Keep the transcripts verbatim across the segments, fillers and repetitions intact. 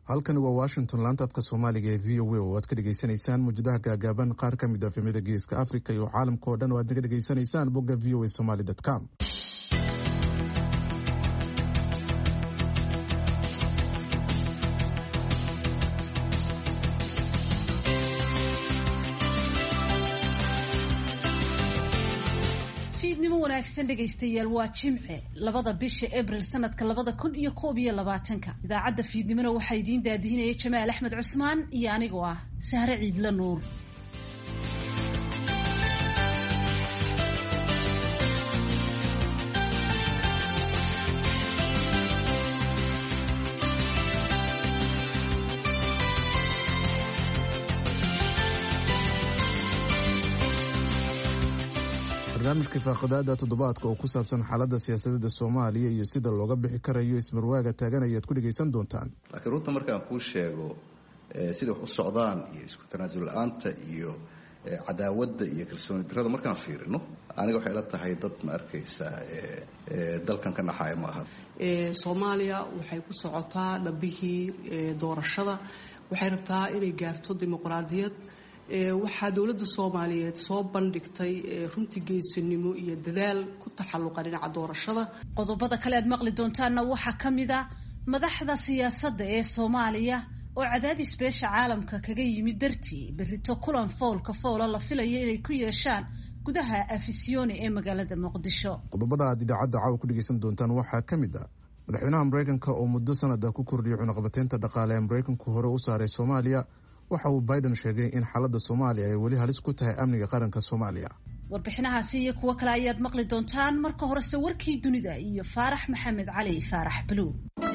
halkani waa Washington, laanta afka Soomaaliga ee V O A oo aad ka dhageysanaysaan muujadaha gaagaaban qaar ka mid ah efemyada Geeska Afrika iyo caalamka oo dhan oo aad naga dhageysanaysaan bogga v o a somali dot com. wanaagsan dhegaystayaal waa Jimce labada bisha April sanadka labada kun iyo koob iyo labaatanka. Idaacadda fiidnimona waxaa idiin daadihinaya Jamaal Axmed Cusmaan iyo anigoo ah Sahre Ciidla Nuur. barnaamijka faaqadaada toddobaadka oo ku saabsan xaaladda siyaasadda Soomaaliya iyo sida looga bixi karayo ismarwaaga taagan ayaad ku dhageysan doontaan. laakiin runta markaan kuu sheego sida wax u socdaan iyo isku tanaasul la'aanta iyo cadaawadda iyo kalsooni darrada markaan fiirino aniga waxay la tahay dad ma arkaysaa dalkan ka naxaya maaha. Soomaaliya waxay ku socotaa dhabihii doorashada, waxay rabtaa inay gaarto dimuqraadiyad. waxaa dawladda Soomaaliyeed soo bandhigtay runtii geesinimo iyo dadaal ku taxalluqa dhinaca doorashada. Qodobada kale aad maqli doontaana waxaa ka mid ah madaxda siyaasadda ee Soomaaliya oo cadaadis beesha caalamka kaga yimid dartii berrito kulan foolka foola la filayo inay ku yeeshaan gudaha Afisyooni ee magaalada Muqdisho. Qodobada aad idaacadda caawa ku dhageysan doontaan waxaa ka mid ah madaxweynaha Mareykanka oo muddo sanada ku kordhiyay cunaqabateynta dhaqaale ee Mareykanku hore u saaray Soomaaliya. waxa uu Biden sheegay in xaaladda Soomaaliya ay weli halis ku tahay amniga qaranka Soomaaliya. Warbixinahaasi iyo kuwa kale ayaad maqli doontaan. marka hore warkii dunida iyo Faarax Maxamed Cali Faarax Blue.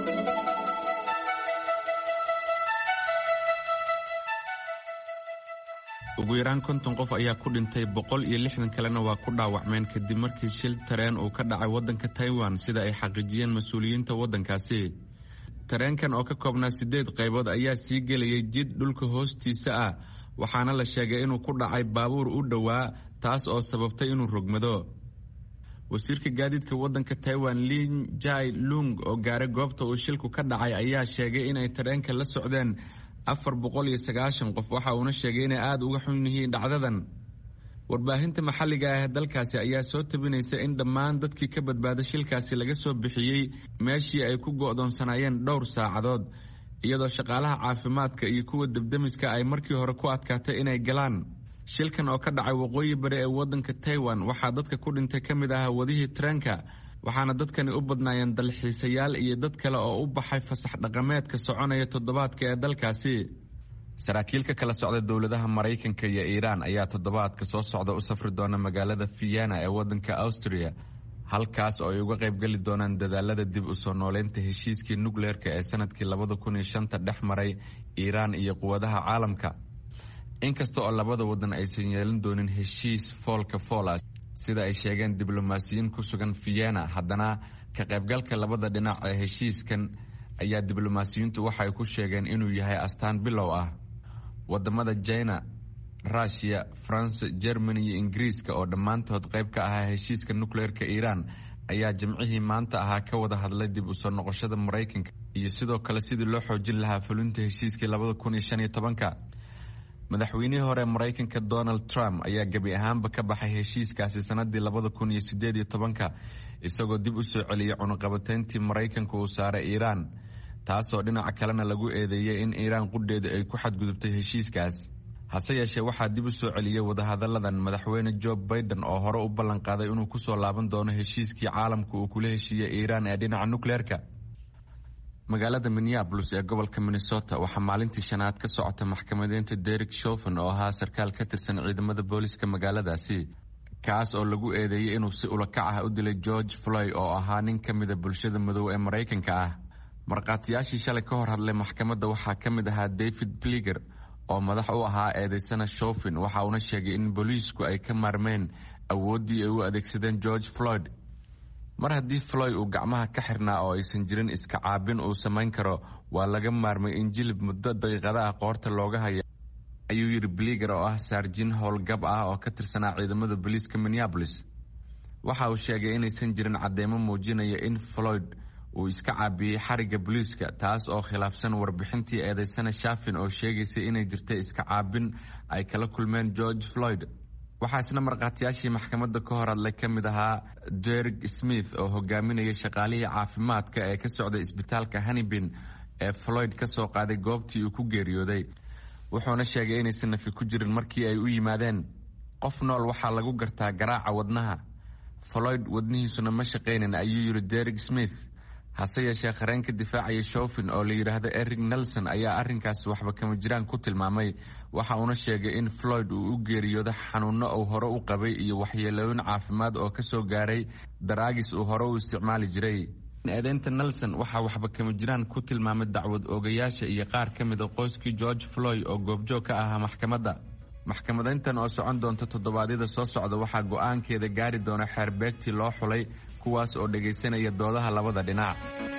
ugu yaraan konton qof ayaa ku dhintay, boqol iyo lixdan kalena waa ku dhaawacmeen kadib markii shil tareen uu ka dhacay waddanka Taiwan sida ay xaqiijiyeen mas'uuliyiinta waddankaasi. tareenkan oo ka koobnaa sideed qaybood ayaa sii gelayay jid dhulka hoostiisa ah, waxaana la sheegay inuu ku dhacay baabuur u dhowaa, taas oo sababtay inuu rogmado. wasiirka gaadiidka waddanka Taiwan Lin Jai Lung oo gaaray goobta uu shilku ka dhacay ayaa sheegay inay tareenka la socdeen afar boqol iyo sagaashan qof, waxa uuna sheegay inay aad uga xun yihiin dhacdadan. warbaahinta maxalliga ah ee dalkaasi ayaa soo tabinaysa in dhammaan dadkii ka badbaaday shilkaasi laga soo bixiyey meeshii ay ku go'doonsanaayeen dhowr saacadood, iyadoo shaqaalaha caafimaadka iyo kuwa debdemiska ay markii hore ku adkaatay inay galaan. shilkan oo ka dhacay waqooyi bari ee waddanka Taiwan waxaa dadka ku dhintay ka mid ah wadihii tareenka, waxaana dadkani u badnaayeen dalxiisayaal iyo dad kale oo u baxay fasax dhaqameedka soconaya toddobaadka ee dalkaasi. saraakiilka kala socda dowladaha Mareykanka iyo Iiraan ayaa toddobaadka soo socda u safri doona magaalada Vienna ee waddanka Austria, halkaas oo ay uga qayb gali doonaan dadaalada dib u soo nooleynta heshiiskii nukleerka ee sanadkii labada kun iyo shanta dhex maray Iiraan iyo quwadaha caalamka. inkasta oo labada waddan aysan yeelan doonin heshiis foolka foola sida ay sheegeen diblomaasiyiin ku sugan Vienna, haddana ka qaybgalka labada dhinac ee heshiiskan ayaa diblomaasiyiintu waxay ku sheegeen inuu yahay astaan bilow ah. wadamada China, Russia, France, Germany iyo Ingiriiska oo dhammaantood qayb ka ahaa heshiiska nukleerka Iiraan ayaa jimcihii maanta ahaa ka wada hadlay dib u soo noqoshada Mareykanka iyo sidoo kale sidii loo xoojin lahaa fulinta heshiiskii labada kun iyo shan iyo tobanka. madaxweynihii hore Mareykanka Donald Trump ayaa gabi ahaanba ka baxay heshiiskaasi sanadii labada kun iyo sideed iyo tobanka, isagoo dib u soo celiyay cunaqabateyntii Mareykanka uu saaray Iiraan, taasoo dhinaca kalena lagu eedeeyay in Iiraan qudheeda ay ku xadgudubtay heshiiskaas. hase yeeshee waxaa dib u soo celiyay wadahadalladan madaxweyne Joe Biden oo hore u ballan qaaday inuu ku soo laaban doono heshiiskii caalamka uu kula heshiiyey Iiraan ee dhinaca nukleerka. magaalada Minneapolis ee gobolka Minnesota waxaa maalintii shanaad ka socota maxkamadeynta Derek Chauvin oo ahaa sarkaal ka tirsan ciidamada booliska magaaladaasi, kaas oo lagu eedeeyay inuu si ula kac ah u dilay George Floyd oo ahaa nin ka mid ah bulshada madow ee Mareykanka ah. markhaatiyaashii shalay ka hor hadlay maxkamadda waxaa ka mid ahaa David Pleger oo madax u ahaa eedeysana Chauvin, waxa uuna sheegay in booliisku ay ka maarmeen awooddii ay u adeegsadeen George Floyd. mar haddii Floyd uu gacmaha ka xirnaa oo aysan jirin iska caabin uu samayn karo, waa laga maarmay in jilib muddo daqiiqada ah qoorta looga haya, ayuu yidhi Pleger oo ah saarjin howlgab ah oo ka tirsanaa ciidamada booliiska Minneapolis. waxa uu sheegay inaysan jirin cadeymo muujinaya in Floyd uu iska caabiyey xariga booliiska, taas oo khilaafsan warbixintii eedeysana Shafin oo sheegaysay inay jirtay iska caabin ay kala kulmeen George Floyd. waxaa isna markhaatiyaashii maxkamadda ka hor hadlay ka mid ahaa Derek Smith oo hogaaminayay shaqaalihii caafimaadka ee ka socday isbitaalka Hannibin ee Floyd ka soo qaaday goobtii uu ku geeriyooday. wuxuuna sheegay inaysan nafi ku jirin markii ay u yimaadeen. qof nool waxaa lagu gartaa garaaca wadnaha. Floyd wadnihiisuna ma shaqaynin, ayuu yiri Derek Smith. hase yeeshee qareenka difaacaya Chauvin oo la yidhaahdo Eric Nelson ayaa arrinkaasi waxba kama jiraan ku tilmaamay. waxa uuna sheegay in Floyd uu u geeriyooday xanuuno uu hore u qabay iyo waxyeelooyin caafimaad oo ka soo gaaray daraagis uu hore u isticmaali jiray. eedeynta Nelson waxaa waxba kama jiraan ku tilmaamay dacwad oogayaasha iyo qaar ka mid a qoyskii George Floyd oo goobjoog ka ahaa maxkamadda. maxkamadeyntan oo socon doonta toddobaadyada soo socda waxaa go'aankeeda gaari doona xeerbeegtii loo xulay, kuwaas oo dhagaysanaya doodaha labada dhinac.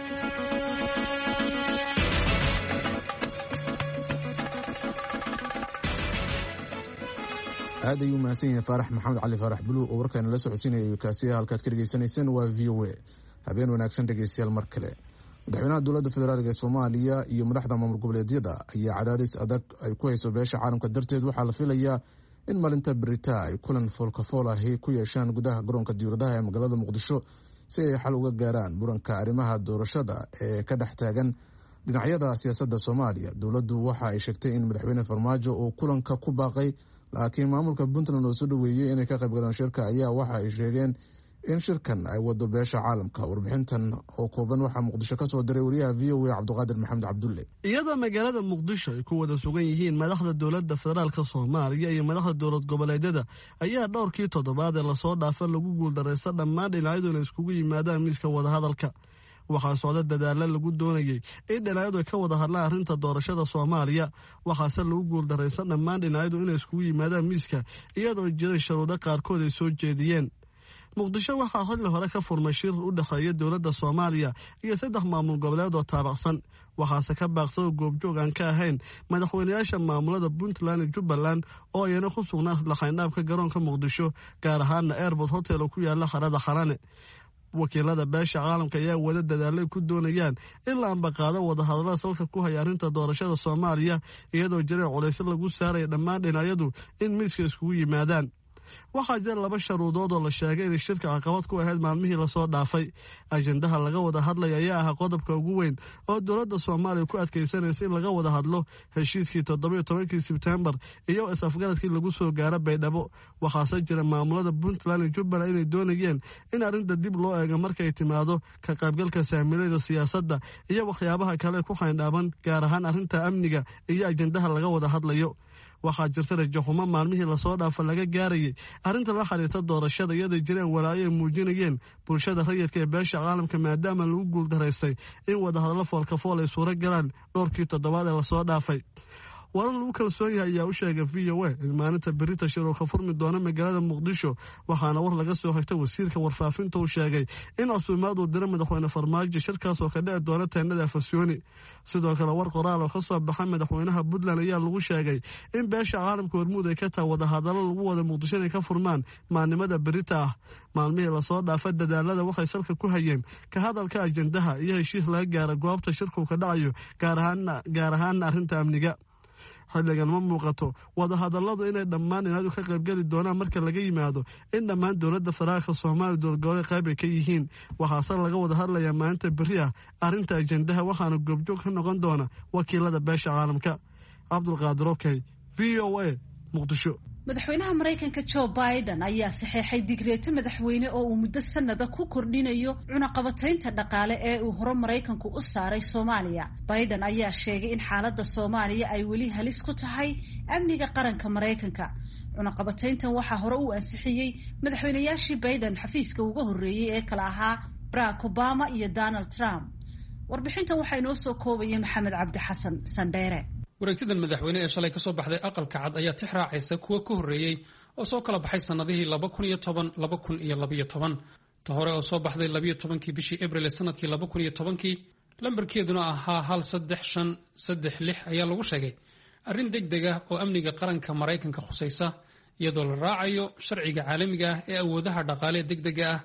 aad ayuu mahadsan yahay faarax maxamed cali faarax buluug oo warkaana la socodsiinaya kaasiya halkaad ka dhegaysanayseen waa v o a. habeen wanaagsan dhegaystayaal mar kale. madaxweynaha dowladda federaalk ee soomaaliya iyo madaxda maamul goboleedyada ayaa cadaadis adag ay ku hayso beesha caalamka darteed waxaa la filayaa in maalinta berita ay kulan foolkafool ahi ku yeeshaan gudaha garoonka diyaaradaha ee magaalada muqdisho si ay xal uga gaaraan muranka arrimaha doorashada ee ka dhex taagan dhinacyada siyaasadda soomaaliya. dowladdu waxa ay sheegtay in madaxweyne farmaajo uu kulanka ku baaqay, laakiin maamulka puntland oo soo dhaweeyey inay ka qayb galaan shirka ayaa waxa ay sheegeen in shirkan ay wado beesha caalamka. warbixintan oo kooban waxaa muqdisho ka soo diray wariyaha v o a cabdiqaadir maxamed cabdulle. iyadoo magaalada muqdisho ay ku wada sugan yihiin madaxda dowladda federaalka soomaaliya iyo madaxda dowlad goboleedyada ayaa dhowrkii toddobaad ee lasoo dhaafa lagu guuldaraysta dhammaan dhinacyadu inay iskugu yimaadaan miiska wadahadalka. waxaa socda dadaalo lagu doonayay in dhinacyadu ay ka wada hadlaan arrinta doorashada soomaaliya, waxaase lagu guuldaraysta dhammaan dhinacyadu inay iskugu yimaadaan miiska iyadoo jiray sharuudo qaarkood ay soo jeediyeen. muqdisho waxaa xilli hore ka furmay shir u dhexeeya dowladda soomaaliya iyo saddex maamul goboleed oo taabacsan, waxaase ka baaqsado goobjoog aan ka ahayn madaxweynayaasha maamulada puntland iyo jubbaland oo ayana ku sugnaa laxaynhaabka garoonka muqdisho, gaar ahaana airbort hotel oo ku yaala harada xarane. wakiilada beesha caalamka ayaa wada dadaalay ku doonayaan in la ambaqaado wadahadallada salka ku haya arrinta doorashada soomaaliya, iyadoo jiray culaysyo lagu saaraya dhammaan dhinacyadu in miiska iskugu yimaadaan. waxaa jira laba sharuudood oo la sheegay inay shirka caqabad ku ahayd maalmihii lasoo dhaafay. ajendaha laga wada hadlaya ayaa ahaa qodobka ugu weyn oo dowladda soomaaliya ku adkaysanaysa in laga wada hadlo heshiiskii toddobiyo tobankii sebtembar iyo is-afgaradkii lagu soo gaaro baydhabo. waxaase jira maamulada puntland iyo jubbaland inay doonayeen in arrinta dib loo eego markay timaado ka qaybgalka saamilayda siyaasadda iyo waxyaabaha kale ku xayndhaaban, gaar ahaan arrinta amniga iyo ajendaha laga wada hadlayo. waxaa jirta rajaxumo maalmihii lasoo dhaafa laga gaarayay arrinta la xiriirta doorashada, iyadoo jireen walaayo ay muujinayeen bulshada rayidka ee beesha caalamka maadaama lagu guuldaraystay in wadahadallo foolkafool ay suuro galaan dhowrkii toddobaad ee lasoo dhaafay. warar lagu kalsoon yahay ayaa u sheegay v o a in maalinta berita shir oo ka furmi doona magaalada muqdisho, waxaana war laga soo xigtay wasiirka warfaafinta uu sheegay in casuumaad uu diro madaxweyne farmaajo shirkaas oo ka dhici doona teennada afasyooni. sidoo kale war qoraal oo ka soo baxa madaxweynaha puntland ayaa lagu sheegay in beesha caalamka hormuud ay ka tahay wadahadallo lagu wada muqdisho inay ka furmaan maalnimada berita ah. maalmihii lasoo dhaafa dadaalada waxay salka ku hayeen ka hadalka ajendaha iyo heshiis laga gaara goobta shirku ka dhacayo, gaar ahaana arrinta amniga. xilligan ma muuqato wadahadalladu inay dhammaan inaadu ka qaybgeli doonaan marka laga yimaado in dhammaan dowladda federaalka soomaaliya dowladgoboleed qayb ay ka yihiin. waxaase laga wada hadlayaa maalinta berri ah arrinta ajendaha, waxaana goobjoog ka noqon doona wakiilada beesha caalamka. cabdulqaadir okey, v o a, muqdisho. madaxweynaha maraykanka joe biden ayaa saxeexay digreeto madaxweyne oo uu muddo sanada ku kordhinayo cunaqabataynta dhaqaale ee uu hore maraykanku u saaray soomaaliya. biden ayaa sheegay in xaaladda soomaaliya ay weli halis ku tahay amniga qaranka maraykanka. cunaqabatayntan waxaa hore uu ansixiyey madaxweynayaashii biden xafiiska uga horreeyey ee kala ahaa barack obama iyo donald trump. warbixintan waxaa inoo soo koobaya maxamed cabdi xasan sandheere. wareegtadan madaxweyne ee shalay ka soo baxday aqalka cad ayaa tix raacaysa kuwa ka horreeyey oo soo kala baxay sannadihii laba kun iyo toban laba kun iyo labaiyo toban. ta hore oo soo baxday labiyo tobankii bishii abril ee sanadkii laba kun iyo tobankii, lambarkeeduna ahaa hal saddex shan saddex lix, ayaa lagu sheegay arrin deg deg ah oo amniga qaranka maraykanka khusaysa, iyadoo la raacayo sharciga caalamiga ah ee awoodaha dhaqaalee deg dega ah,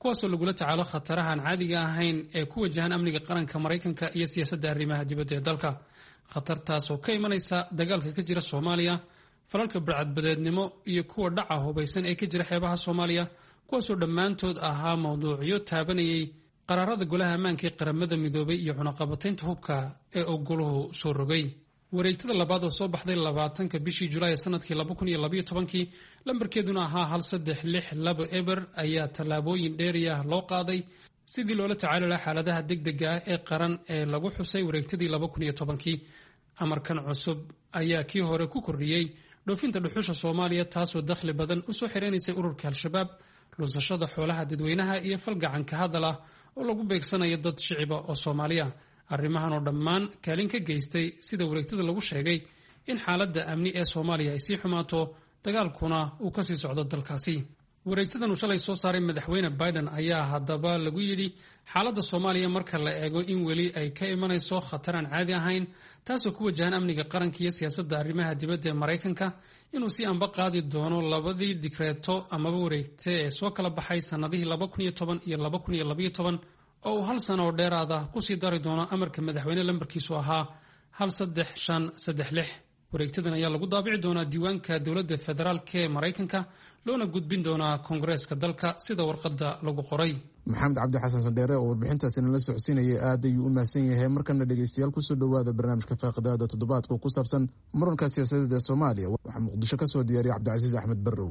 kuwaasoo lagula tacaalo khataraha aan caadiga ahayn ee ku wajahan amniga qaranka maraykanka iyo siyaasadda arrimaha dibadda ee dalka. khatartaasoo ka imanaysa dagaalka ka jira soomaaliya, falalka barcadbadeednimo iyo kuwa dhaca hubaysan ee ka jira xeebaha soomaaliya, kuwaasoo dhammaantood ahaa mawduucyo taabanayay qaraarada golaha ammaanka ee qaramada midoobay iyo cunaqabataynta hubka ee uu goluhu soo rogay. wareegtada labaad oo soo baxday labaatanka bishii julaay sanadkii laba kun iyo labaiyo tobankii lambarkeeduna ahaa hal saddex lix labo eber ayaa tallaabooyin dheeriah loo qaaday sidii loola tacaali lahaa xaaladaha degdega ah ee qaran ee lagu xusay wareegtadii laba kun iyo tobankii. amarkan cusub ayaa kii hore ku kordhiyey dhoofinta dhuxusha soomaaliya, taasoo dakhli badan usoo xireynaysay ururka al-shabaab, lunsashada xoolaha dadweynaha iyo falgacanka hadal ah oo lagu beegsanayo dad shiciba oo soomaaliya. arrimahan oo dhammaan kaalin ka geystay sida wareegtada lagu sheegay in xaaladda amni ee soomaaliya ay sii xumaato, dagaalkuna uu kasii socdo dalkaasi. wareegtadan uu shalay soo saaray madaxweyne Biden ayaa haddaba lagu yidhi xaaladda soomaaliya marka la eego in weli ay ka imanayso khatar aan caadi ahayn, taasoo ku wajahan amniga qaranka iyo siyaasadda arrimaha dibadda ee maraykanka, inuu si anba qaadi doono labadii digreeto amaba wareegte ee soo kala baxay sannadihii laba kun iyo toban iyo laba kun iyo labaiyo toban oo uu hal sano oo dheeraada kusii dari doono amarka madaxweyne lambarkiisu ahaa hal saddex shan saddex lix. wareegtadan ayaa lagu daabici doonaa diiwaanka dowladda federaalka ee maraykanka, loona gudbin doonaa koongareeska dalka sida warqadda lagu qoray. maxamed cabdi xasan sandheere oo warbixintaasi nala socodsiinayay aad ayuu u mahadsan yahay. markana dhegeystayaal kusoo dhowaada barnaamijka faaqidaada toddobaadka ku saabsan muranka siyaasadeed ee soomaaliya. waxaa muqdisho ka soo diyaariyay cabdicasiis axmed barrow.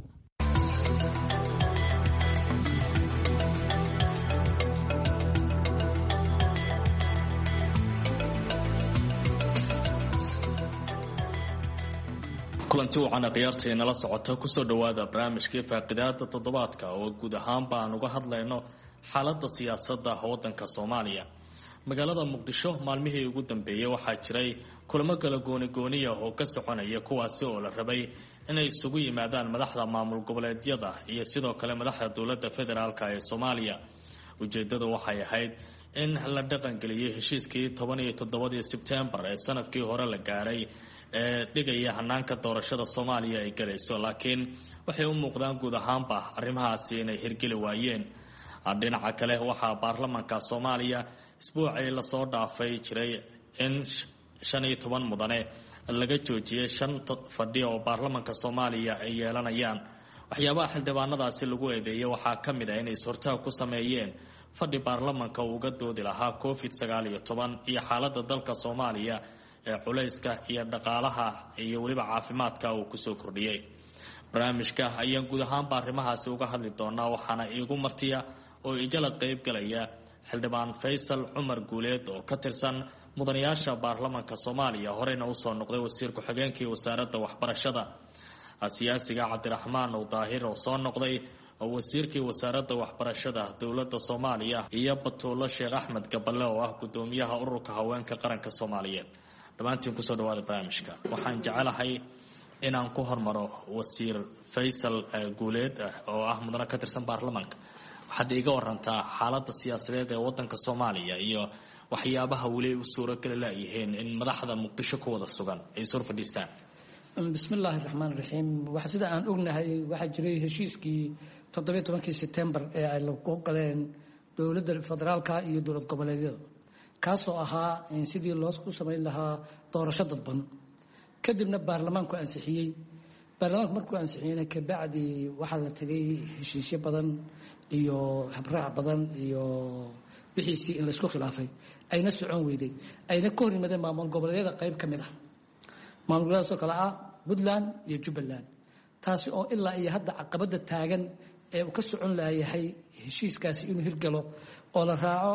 kulanti wacan khiyaarta nala socota kusoo dhowaada barnaamijkii faaqidaada toddobaadka oo guud ahaanba aan uga hadlayno xaaladda siyaasadda waddanka soomaaliya. magaalada muqdisho maalmihii ugu dambeeyey waxaa jiray kulamo kala goonigooniya oo ka soconaya, kuwaasi oo la rabay inay isugu yimaadaan madaxda maamul goboleedyada iyo sidoo kale madaxda dowladda federaalk ee soomaaliya. ujeedadu waxay ahayd in la dhaqangeliyay heshiiskii toban iyo toddobadii sebtembar ee sanadkii hore la gaaray ee dhigaya hanaanka doorashada soomaaliya ay galayso, laakiin waxay u muuqdaan guud ahaanba arrimahaasi inay hirgeli waayeen. dhinaca kale waxaa baarlamaanka soomaaliya isbuucii lasoo dhaafay jiray in shan iyo toban mudane laga joojiyay shan fadhi oo baarlamaanka soomaaliya ay yeelanayaan. waxyaabaha xildhibaanadaasi lagu eedeeyay waxaa ka mid ah inay is-hortaag ku sameeyeen fadhi baarlamaanka uu uga doodi lahaa covid sagaal iyo toban iyo xaaladda dalka soomaaliya ee culayska iyo dhaqaalaha iyo weliba caafimaadka uu kusoo kordhiyey. barnaamijka ayaan guud ahaanba arrimahaasi uga hadli doonaa, waxaana iigu martiya oo igala qayb galaya xildhibaan faysal cumar guuleed oo ka tirsan mudanayaasha baarlamaanka soomaaliya, horeyna usoo noqday wasiir ku-xigeenkii wasaaradda waxbarashada, siyaasiga cabdiraxmaan ow daahir oo soo noqday oo wasiirkii wasaaradda waxbarashada dowladda soomaaliya, iyo batuulo sheekh axmed gaballe oo ah gudoomiyaha ururka haweenka qaranka soomaaliyeed. dhammaantiin kusoo dhawaada barnaamijka. waxaan jecelahay inaan ku hormaro wasiir faysal guuleed oo ah mudane ka tirsan baarlamaanka. waxaad iiga warantaa xaaladda siyaasadeed ee wadanka soomaaliya iyo waxyaabaha weli u suurogeli layihiin in madaxda muqdisho ku wada sugan ay soo fadhiistaan. bismillaahi raxmaan raxiim. waxa sida aan ognahay waxaa jiray heshiiskii toddobiyo tobankii sebtembar ee ay lagu galeen dowladda federaalka iyo dowlad goboleedyada, kaasoo ahaa sidii loo u samayn lahaa doorasho dadban. kadibna baarlamaanku ansixiyey. baarlamaanku markuu ansixiyeyna kabacdi waxaa la tegay heshiisyo badan iyo habraac badan iyo wixiisii in laysku khilaafay, ayna socon weyday, ayna ka hor yimaadeen maamul goboleedyada qayb ka mid ah. maamul goboleedaasoo kale ah puntland iyo jubbaland, taasi oo ilaa iyo hadda caqabada taagan ee uu ka socon layahay heshiiskaasi inuu hirgalo oo la raaco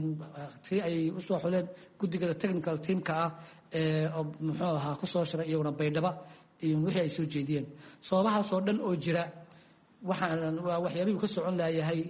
tii ay usoo xuleen guddiga technical teamka ah ee muxuu ahaa kusoo shiray iyaguna baydhaba iyo wixii ay soo jeediyeen. sababahaasoo dhan oo jira waxaan waa waxyaabihii ka socon layahay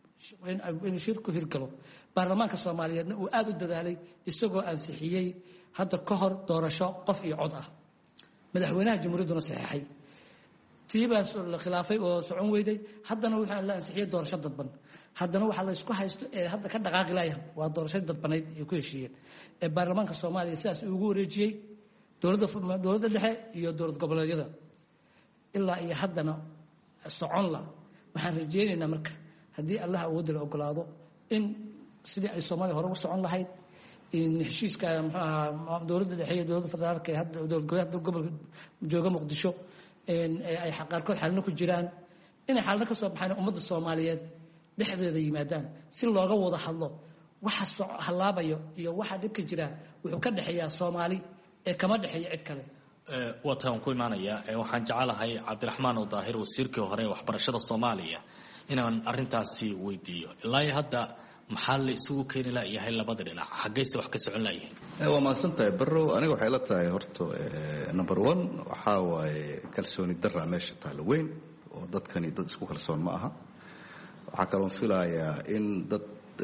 inuu shirku hirgalo. baarlamaanka soomaaliyeedna uu aada u dadaalay isagoo ansixiyey hadda ka hor doorasho qof iyo cod ah, madaxweynaha jamhuuriyadduna saxeexay. tiibaas la khilaafay oo socon weyday, haddana waxaa la ansixiyey doorasho dadban. haddana waxaa la isku haysto ee hadda ka dhaqaaqi laaya waa doorashadii dadbanayd ay ku heshiiyeen ee baarlamaanka soomaaliya sidaas ugu wareejiyey dowladda dowladda dhexe iyo dowlad goboleedyada. ilaa iyo haddana socon la waxaan rajeynaynaa marka haddii allah awoodda la ogolaado in sidii ay soomaaliya hore u socon lahayd in heshiiska muxuu ahaa dowladda dhexe iyo dowladda federaalka ee hadda dowlad goboleedka gobolka jooga muqdisho ay qaarkood xalino ku jiraan inay xalino ka soo baxaan ummadda soomaaliyeed dhexdeeda yimaadaan si looga wada hadlo waxa hallaabayo iyo waxa dhibka jira wuxuu ka dhexeeyaa soomaali ee kama dhexeeya cid kale wataan ku imaanaya waxaan jecelahay cabdiraxmaan oo daahir wasiirkii hore ee waxbarashada soomaaliya inaan arrintaasi weydiiyo ilaa hadda maxaa la isugu keeni layahay labada dhinac xaggayse wax ka socon layihiin waa mahadsan tahay barrow aniga waxay la tahay horta number one waxaa waaye kalsooni darra meesha taalo weyn oo dadkani dad isku kalsoon ma aha waxaa kaloon filayaa in dad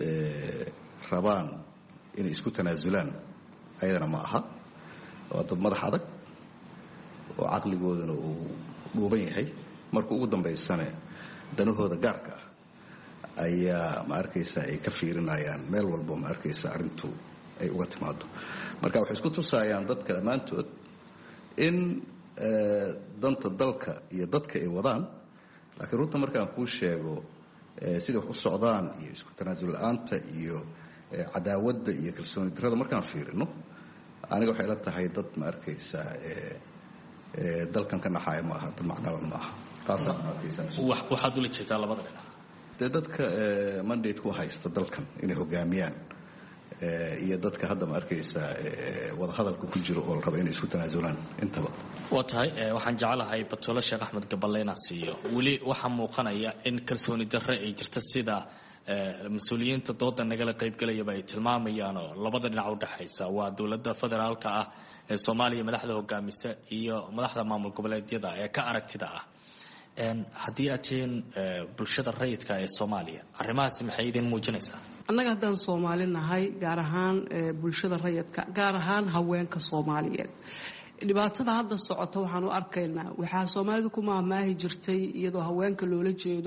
rabaan inay isku tanaasulaan ayadana ma aha waa dad madax adag oo caqligoodana uu dhuuban yahay marka ugu dambaysane danahooda gaarka ah ayaa ma arkaysa ay ka fiirinayaan meel walbo ma arkaysa arrintu ay uga timaado marka waxay isku tusayaan dadka dhammaantood in danta dalka iyo dadka ay wadaan laakiin runta markaan kuu sheego sida wax u socdaan iyo isku tanaasul la-aanta iyo cadaawadda iyo kalsooni darrada markaan fiirino aniga waxay la tahay dad ma arkaysa dalkan ka naxaaya ma aha dad macnaba ma aha taasaa ma arkaysa waxaad ula jeedaa labada dhinac dee dadka mandate ku haysta dalkan inay hogaamiyaan iyo dadka hadda ma arkaysa wadahadalka ku jiro oo la raba inay isku tanaasulaan intaba waa tahay waxaan jecelahay batolo sheekh axmed gaballe inaan siiyo weli waxaa muuqanaya in kalsooni darre ay jirta sida mas-uuliyiinta dooda nagala qaybgalayaba ay tilmaamayaan oo labada dhinac u dhexaysa waa dowladda federaalka ah ee soomaaliya madaxda hogaamisa iyo madaxda maamul goboleedyada ee ka aragtida ah haddii aad tihiin bulshada rayidka ee soomaaliya arrimahaasi maxay idin muujinaysaa annaga haddaan soomaali nahay gaar ahaan bulshada rayidka gaar ahaan haweenka soomaaliyeed dhibaatada hadda socota waxaan u arkaynaa waxaa soomaalidu ku maahmaahi jirtay iyadoo haweenka loola jeedo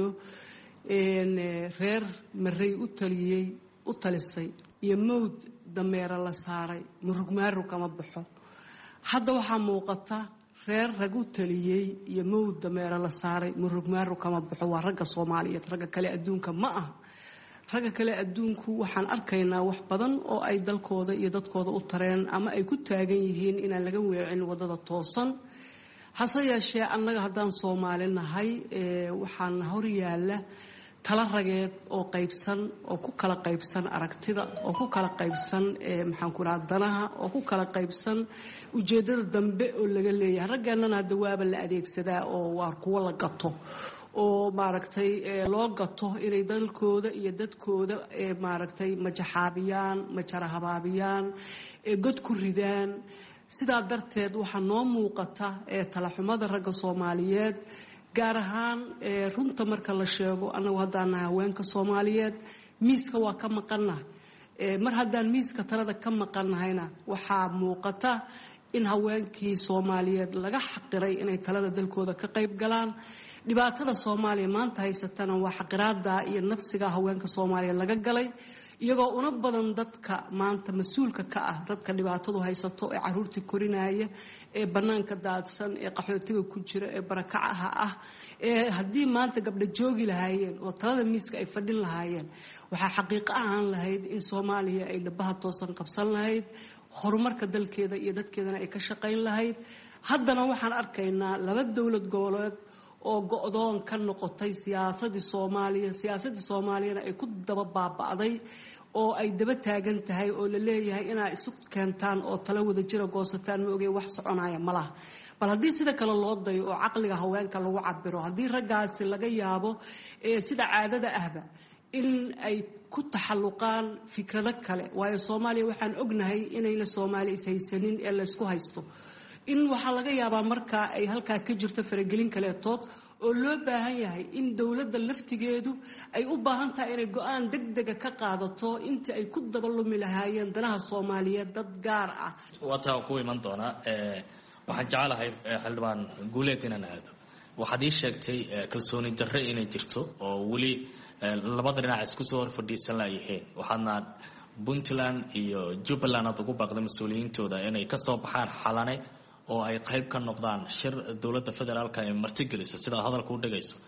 reer marey u taliyey u talisay iyo mawd dameera la saaray murugmaaru kama baxo hadda waxaa muuqata reer rag u taliyey iyo mawd dameera la saaray murugmaaru kama baxo waa ragga soomaaliyeed ragga kale adduunka ma aha ragga kale adduunku waxaan arkaynaa wax badan oo ay dalkooda iyo dadkooda u tareen ama ay ku taagan yihiin inaan laga weecin waddada toosan hase yeeshee annaga haddaan soomaali nahay waxaan hor yaalla tala rageed oo qaybsan oo ku kala qaybsan aragtida oo ku kala qaybsan maxaan ku dhaha danaha oo ku kala qaybsan ujeeddada dambe oo laga leeyahay raggeennana hadda waaba la adeegsadaa oo waa kuwo la gato oo maaragtay loo gato inay dalkooda iyo dadkooda maaragtay majaxaabiyaan majarahabaabiyaan god ku ridaan sidaa darteed waxaa noo muuqata talaxumada ragga soomaaliyeed gaar ahaan runta marka la sheego annagu haddaan nahay haweenka soomaaliyeed miiska waa ka maqannahay mar haddaan miiska talada ka maqannahayna waxaa muuqata in haweenkii soomaaliyeed laga xaqiray inay talada dalkooda ka qayb galaan dhibaatada soomaaliya maanta haysatana waa xaqiraada iyo nafsiga haweenka soomaaliyeed laga galay iyagoo una badan dadka maanta mas-uulka ka ah dadka dhibaatadu haysato ee caruurtii korinaya ee bannaanka daadsan ee qaxootiga ku jira ee barakacaha ah ee haddii maanta gabdho joogi lahaayeen oo talada miiska ay fadhin lahaayeen waxaa xaqiiqo ahaan lahayd in soomaaliya ay dhabaha toosan qabsan lahayd horumarka dalkeeda iyo dadkeedana ay ka shaqayn lahayd haddana waxaan arkaynaa laba dowlad goboleed oo go-doon ka noqotay siyaasadii soomaaliya siyaasadii soomaaliyana ay ku daba baaba'day oo ay daba taagan tahay oo la leeyahay inaa isu keentaan oo tala wada jira goosataan ma ogey wax soconaya ma laha bal haddii sida kale loo dayo oo caqliga haweenka lagu cabiro haddii raggaasi laga yaabo sida caadada ahba in ay ku taxalluqaan fikrado kale waayo soomaaliya waxaan ognahay inayna soomaali ishaysanin ee laysku haysto in waxaa laga yaabaa markaa ay halkaa ka jirto faragelin kaleetood oo loo baahan yahay in dowladda laftigeedu ay u baahan tahay inay go-aan degdega ka qaadato intii ay ku dabalumi lahaayeen danaha soomaaliyeed dad gaar ah waataa ku iman doonaa waxaan jecelahay xildhibaan guuleed inaan aado waxaad ii sheegtay kalsooni darre inay jirto oo weli labada dhinac isku soo hor fadhiisan layihiin waxaadna puntland iyo jubbaland aad ugu baaqday mas-uuliyiintooda inay ka soo baxaan xalane oo ay qayb ka noqdaan shir dowladda federaalka ee martigelisa sidaad hadalka u dhagayso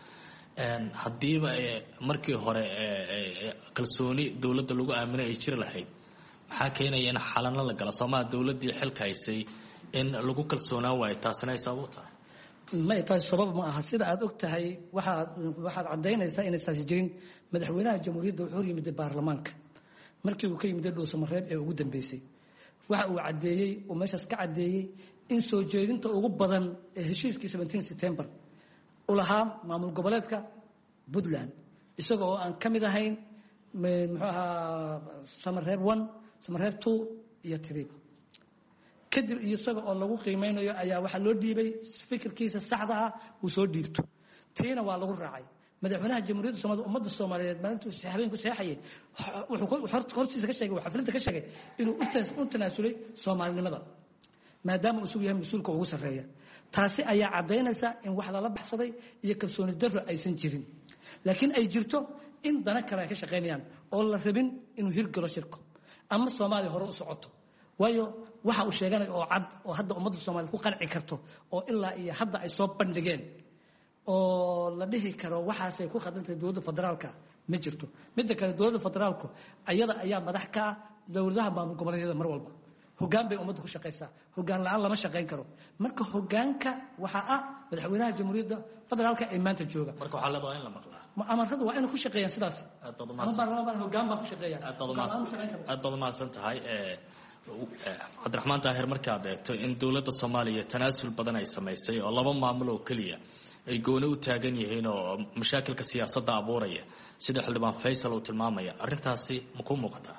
haddiiba markii hore kalsooni dowladda lagu aaminay ay jiri lahayd maxaa keenaya in xalano la galo soomaa dowladdii xilka haysay in lagu kalsoonaan waayo taasina ay sabab u tahay may tahay sabab ma aha sida aad og tahay waxaad waxaad caddaynaysaa inay taasi jirin madaxweynaha jamhuuriyadda wuxuu yimid baarlamaanka markii uu ka yimid dhuusamareeb ee ugu dambeysay waxa uu caddeeyey oo meeshaas ka caddeeyey in soo jeedinta ugu badan ee heshiiskii seventeen September u lahaa maamul goboleedka Puntland isaga oo aan ka mid ahayn muxuu ahaa Samareeb one Samareeb two iyo three kadib isaga oo lagu qiimeynayo ayaa waxa loo dhiibay fikirkiisa saxda ah uu soo dhiibto tiina waa lagu raacay madaxweynaha jamhuuriyadda Soomaaliya ummadda Soomaaliyeed maalintuu habeenku seexayay wuxuu hortiisa ka sheegay waxa filinta ka sheegay inuu u tanaasulay Soomaalinimada maadaama uu sugu yahay mas'uulka ugu sarreeya taasi ayaa cadeynaysa in wax lala baxsaday iyo kalsooni darro aysan jirin laakiin ay jirto in dana kale ay ka shaqeynayaan oo la rabin inuu hirgalo shirko ama Soomaaliya hore u socoto waayo waxa uu sheeganay oo cad oo hadda ummadda Soomaaliyeed ku qanci karto oo ilaa iyo hadda ay soo bandhigeen oo la dhihi karo waxaas ay ku khadantay dowladda federaalka ma jirto midda kale dowladda federaalku ayada ayaa madax ka ah dowladaha maamul goboleedyada mar walba hoggaan bay ummadda ku shaqeysaa hoggaan la'aan lama shaqeyn karo marka hoggaanka waxa ah madaxweynaha jamhuuriyadda federaalka ee maanta jooga marka waxa la doonayaa in la maqlaa amaradu waa inay ku shaqeeyaan sidaas ama baarlamaanka hoggaan baa ku shaqeeya aad baad mahadsan tahay cabdiraxmaan daahir markaad eegto in dowladda Soomaaliya tanaasul badan ay samaysay oo laba maamul oo kaliya ay gooni u taagan yihiin oo mashaakilka siyaasadda abuuraya sida xildhibaan Faysal uu tilmaamaya arrintaasi ma ku muuqataa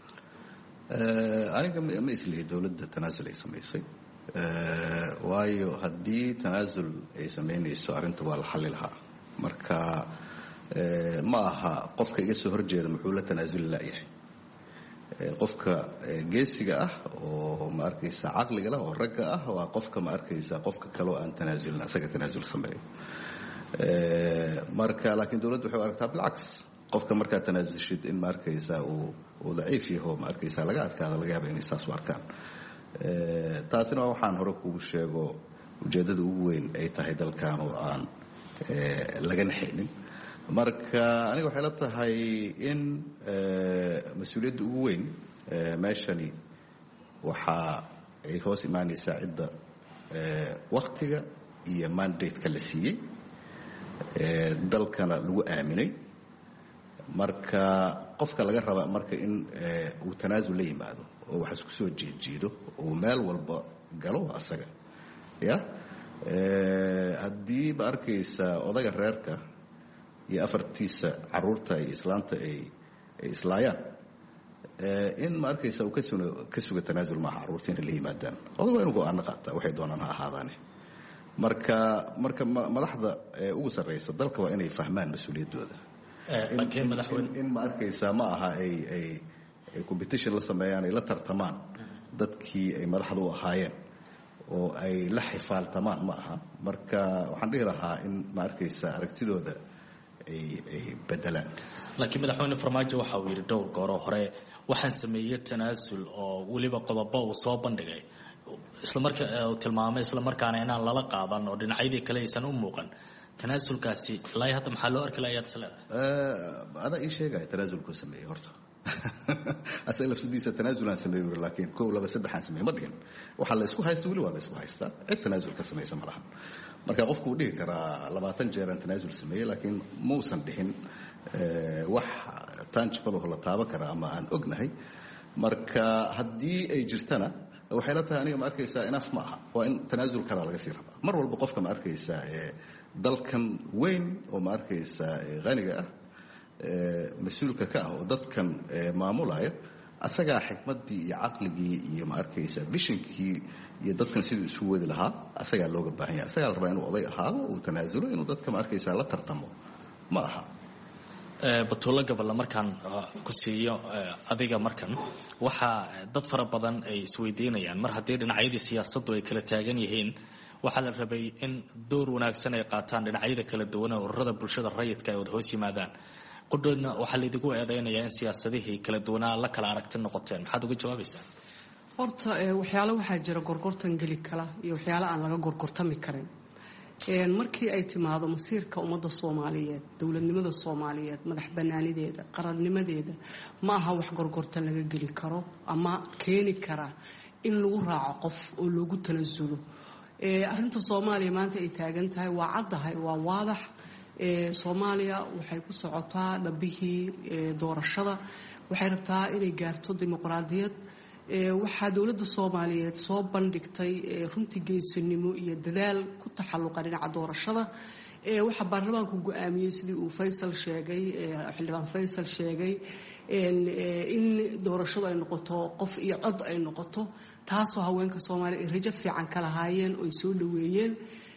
aniga ma isleeyahay dowladda tanaasul ay samaysay waayo haddii tanaasul ay samaynayso arrinta waa la xalli lahaa marka ma aha qofka iga soo horjeeda muxuu la tanaasuli la'yahay qofka geesiga ah oo ma arkaysa caqliga leh oo ragga ah waa qofka ma arkaysa qofka kale oo aan tanaasulin asaga tanaasul sameeyo marka laakiin dowladdu waxay aragtaa bilcaks qofka markaa tanaasulshid in ma arkaysa uu uu daciif yaho ma arkaysa laga adkaada laga yaaba inay saas u arkaan taasina waxaan hore kugu sheego ujeeddada ugu weyn ay tahay dalkan oo aan laga naxaynin marka aniga waxay la tahay in mas-uuliyadda ugu weyn meeshani waxa ay hoos imaanaysaa cidda waktiga iyo mandate-ka la siiyey dalkana lagu aaminay marka qofka laga raba marka in uu tanaasul la yimaado oo wax isku soo jeedjeedo oo meel walba galo asaga ya haddii ba arkaysa odaga reerka iyo afartiisa caruurta iyo islaanta ay ay islaayaan in ma arkaysa uu ka suga tanaasul maaha caruurta inay la yimaadaan odaga waa inu go-aano qaataa waxay doonaan ha ahaadaane marka marka madaxda ugu sarreysa dalka waa inay fahmaan mas-uuliyaddooda in ma arkaysa ma aha ay ay ay competition la sameeyaan ay la tartamaan dadkii ay madaxda u ahaayeen oo ay la xifaaltamaan ma aha marka waxaan dhihi lahaa in ma arkaysa aragtidooda ay ay bedelaan laakiin madaxweyne farmaajo waxa uu yidhi dhowr goor oo hore waxaan sameeyey tanaasul oo weliba qodobo uu soo bandhigay isla marka uu tilmaamay isla markaana inaan lala qaadan oo dhinacyadii kale aysan u muuqan tanaasulkaasi ilaa hadda maxaa loo arki lahayaa isla adaa ii sheegaya tanaasulkuu sameeyey horta asaga lafsadiisa tanaasul aan sameeyo laakiin kow laba saddex aan sameeyo ma dhigin waxa la isku haysto weli waa la isku haystaa cid tanaasul ka samaysa ma lahan marka qofku uu dhihi karaa labaatan jeer aan tanaasul sameeyey laakiin muusan dhihin wax tangible oo la taaban kara ama aan ognahay marka haddii ay jirtana waxay la tahay aniga ma arkaysaa enough ma aha waa in tanaasul kala laga sii rabaa mar walba qofka ma arkaysaa dalkan weyn oo ma arkaysaa qaniga ah mas-uulka ka ah oo dadkan maamulaya asagaa xikmaddii iyo caqligii iyo ma arkaysa visionkii iyo dadkan siduu isu wadi lahaa asagaa looga baahan yahay asagaa la rabaa inuu oday ahaado uu tanaasulo inuu dadka ma arkaysa la tartamo ma aha batuulo gaballa markaan ku siiyo adiga markan waxaa dad fara badan ay isweydiinayaan mar haddii dhinacyadii siyaasaddu ay kala taagan yihiin waxaa la rabay in door wanaagsan ay qaataan dhinacyada kala duwan ee ururada bulshada rayidka ay wada hoos yimaadaan qudhoodna waxaa laydigu eedaynayaa in siyaasadihii kala duwanaa la kala aragti noqoteen maxaad uga jawaabaysaa horta waxyaalo waxaa jira gorgortan geli kala iyo waxyaalo aan laga gorgortami karin markii ay timaado masiirka ummadda soomaaliyeed dowladnimada soomaaliyeed madax banaanideeda qarannimadeeda ma aha wax gorgortan laga geli karo ama keeni kara in lagu raaco qof oo loogu tanasulo arrinta soomaaliya maanta ay taagan tahay waa caddahay waa waadax soomaaliya waxay ku socotaa dhabihii doorashada waxay rabtaa inay gaarto dimuqraadiyad waxaa dowladda soomaaliyeed soo bandhigtay runtii geesinimo iyo dadaal ku taxalluqa dhinaca doorashada waxaa baarlamaanku go-aamiyey sidii uu faysal sheegay xildhibaan faysal sheegay in doorashadu ay noqoto qof iyo cod ay noqoto taasoo haweenka soomaaliya ay rajo fiican ka lahaayeen oo ay soo dhoweeyeen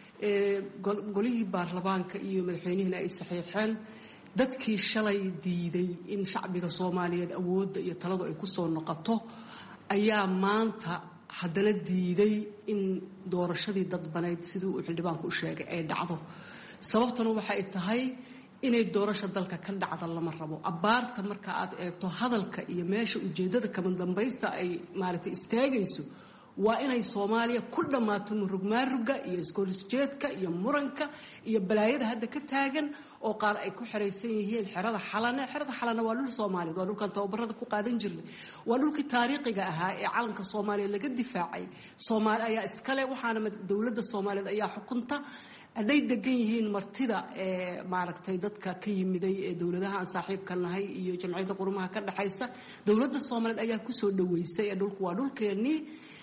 golihii baarlamaanka iyo madaxweynihiina ay saxiixeen dadkii shalay diiday in shacbiga soomaaliyeed awoodda iyo taladu ay kusoo noqoto ayaa maanta haddana diiday in doorashadii dadbanayd sidii uu xildhibaanku u sheegay ay dhacdo sababtuna waxay tahay inay doorasho dalka ka dhacda lama rabo abbaarta marka aad eegto hadalka iyo meesha ujeeddada kama dambaysta ay maaragtay istaagayso waa inay soomaaliya ku dhammaato murugmaaruga iyo iskorisjeedka iyo muranka iyo balaayada hadda ka taagan oo qaar ay ku xeraysan yihiin xerada xalane xerada xalane waa dhul soomaaliyeed waa dhulkan tababarada ku qaadan jirnay waa dhulkii taariikhiga ahaa ee calanka soomaaliya laga difaacay soomaali ayaa iskale waxaana dowladda soomaaliyeed ayaa xukunta hadday degan yihiin martida ee maaragtay dadka ka yimiday ee dowladaha aan saaxiibka nahay iyo jamciyadda qurumaha ka dhaxaysa dowladda soomaaliyeed ayaa kusoo dhaweysay ee dhulku waa dhulkeennii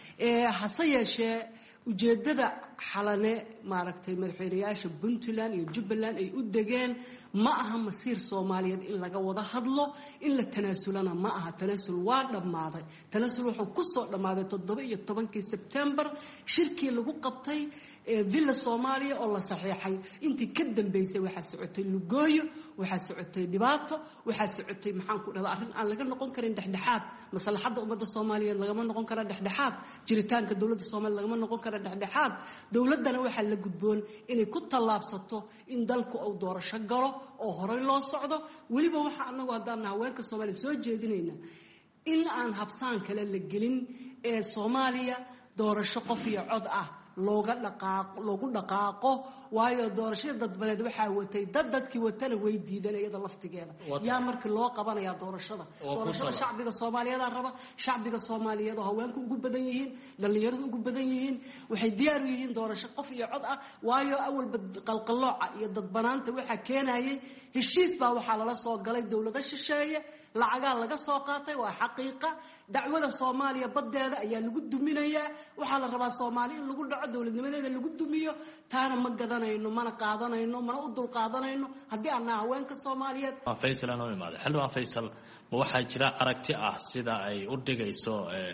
hase yeeshee ujeeddada xalane maaragtay madaxweynayaasha puntland iyo jubbaland ay u degeen ma aha masiir soomaaliyeed in laga wada hadlo in la tanaasulana ma aha tanaasul waa dhammaaday tanaasul wuxuu kusoo dhammaaday toddoba iyo tobankii sebtembar shirkii lagu qabtay villa soomaaliya oo la saxiixay intii ka dambeysay waxaa socotay lugooyo waxaa socotay dhibaato waxaa socotay maxaan ku dhahdaa arrin aan laga noqon karin dhexdhexaad maslaxadda ummadda soomaaliyeed lagama noqon kara dhexdhexaad jiritaanka dowladda soomaaliya lagama noqon kara dhexdhexaad dowladdana waxaa la gudboon inay ku tallaabsato in dalku uu doorasho galo oo horey loo socdo weliba waxaa anagu haddaan haweenka soomaaliya soo jeedinayna in aan habsaan kale la gelin ee soomaaliya doorasho qof iyo cod ah looga dhaqaaqo loogu dhaqaaqo waayo doorashada dadbaneed waxaa watay dad dadkii watana way diideen iyada laftigeeda yaa markii loo qabanayaa doorashada doorashada shacbiga soomaaliyeed aa raba shacbiga soomaaliyeed oo haweenku ugu badan yihiin dhallinyaradu ugu badan yihiin waxay diyaar u yihiin doorasho qof iyo cod ah waayo awalba qalqalooca iyo dadbanaanta waxaa keenayay heshiis baa waxaa lala soo galay dowlado shisheeye lacagaa laga soo qaatay waa xaqiiqa dacwada soomaaliya baddeeda ayaa lagu duminayaa waxaa la rabaa soomaali in lagu dhaco dowladnimadeeda lagu dumiyo taana ma gadanayno mana qaadanayno mana u dul qaadanayno haddii aanaa haweenka soomaaliyeed faysal aan u imaado xildhibaan faysal ma waxaa jira aragti ah sida ay u dhigayso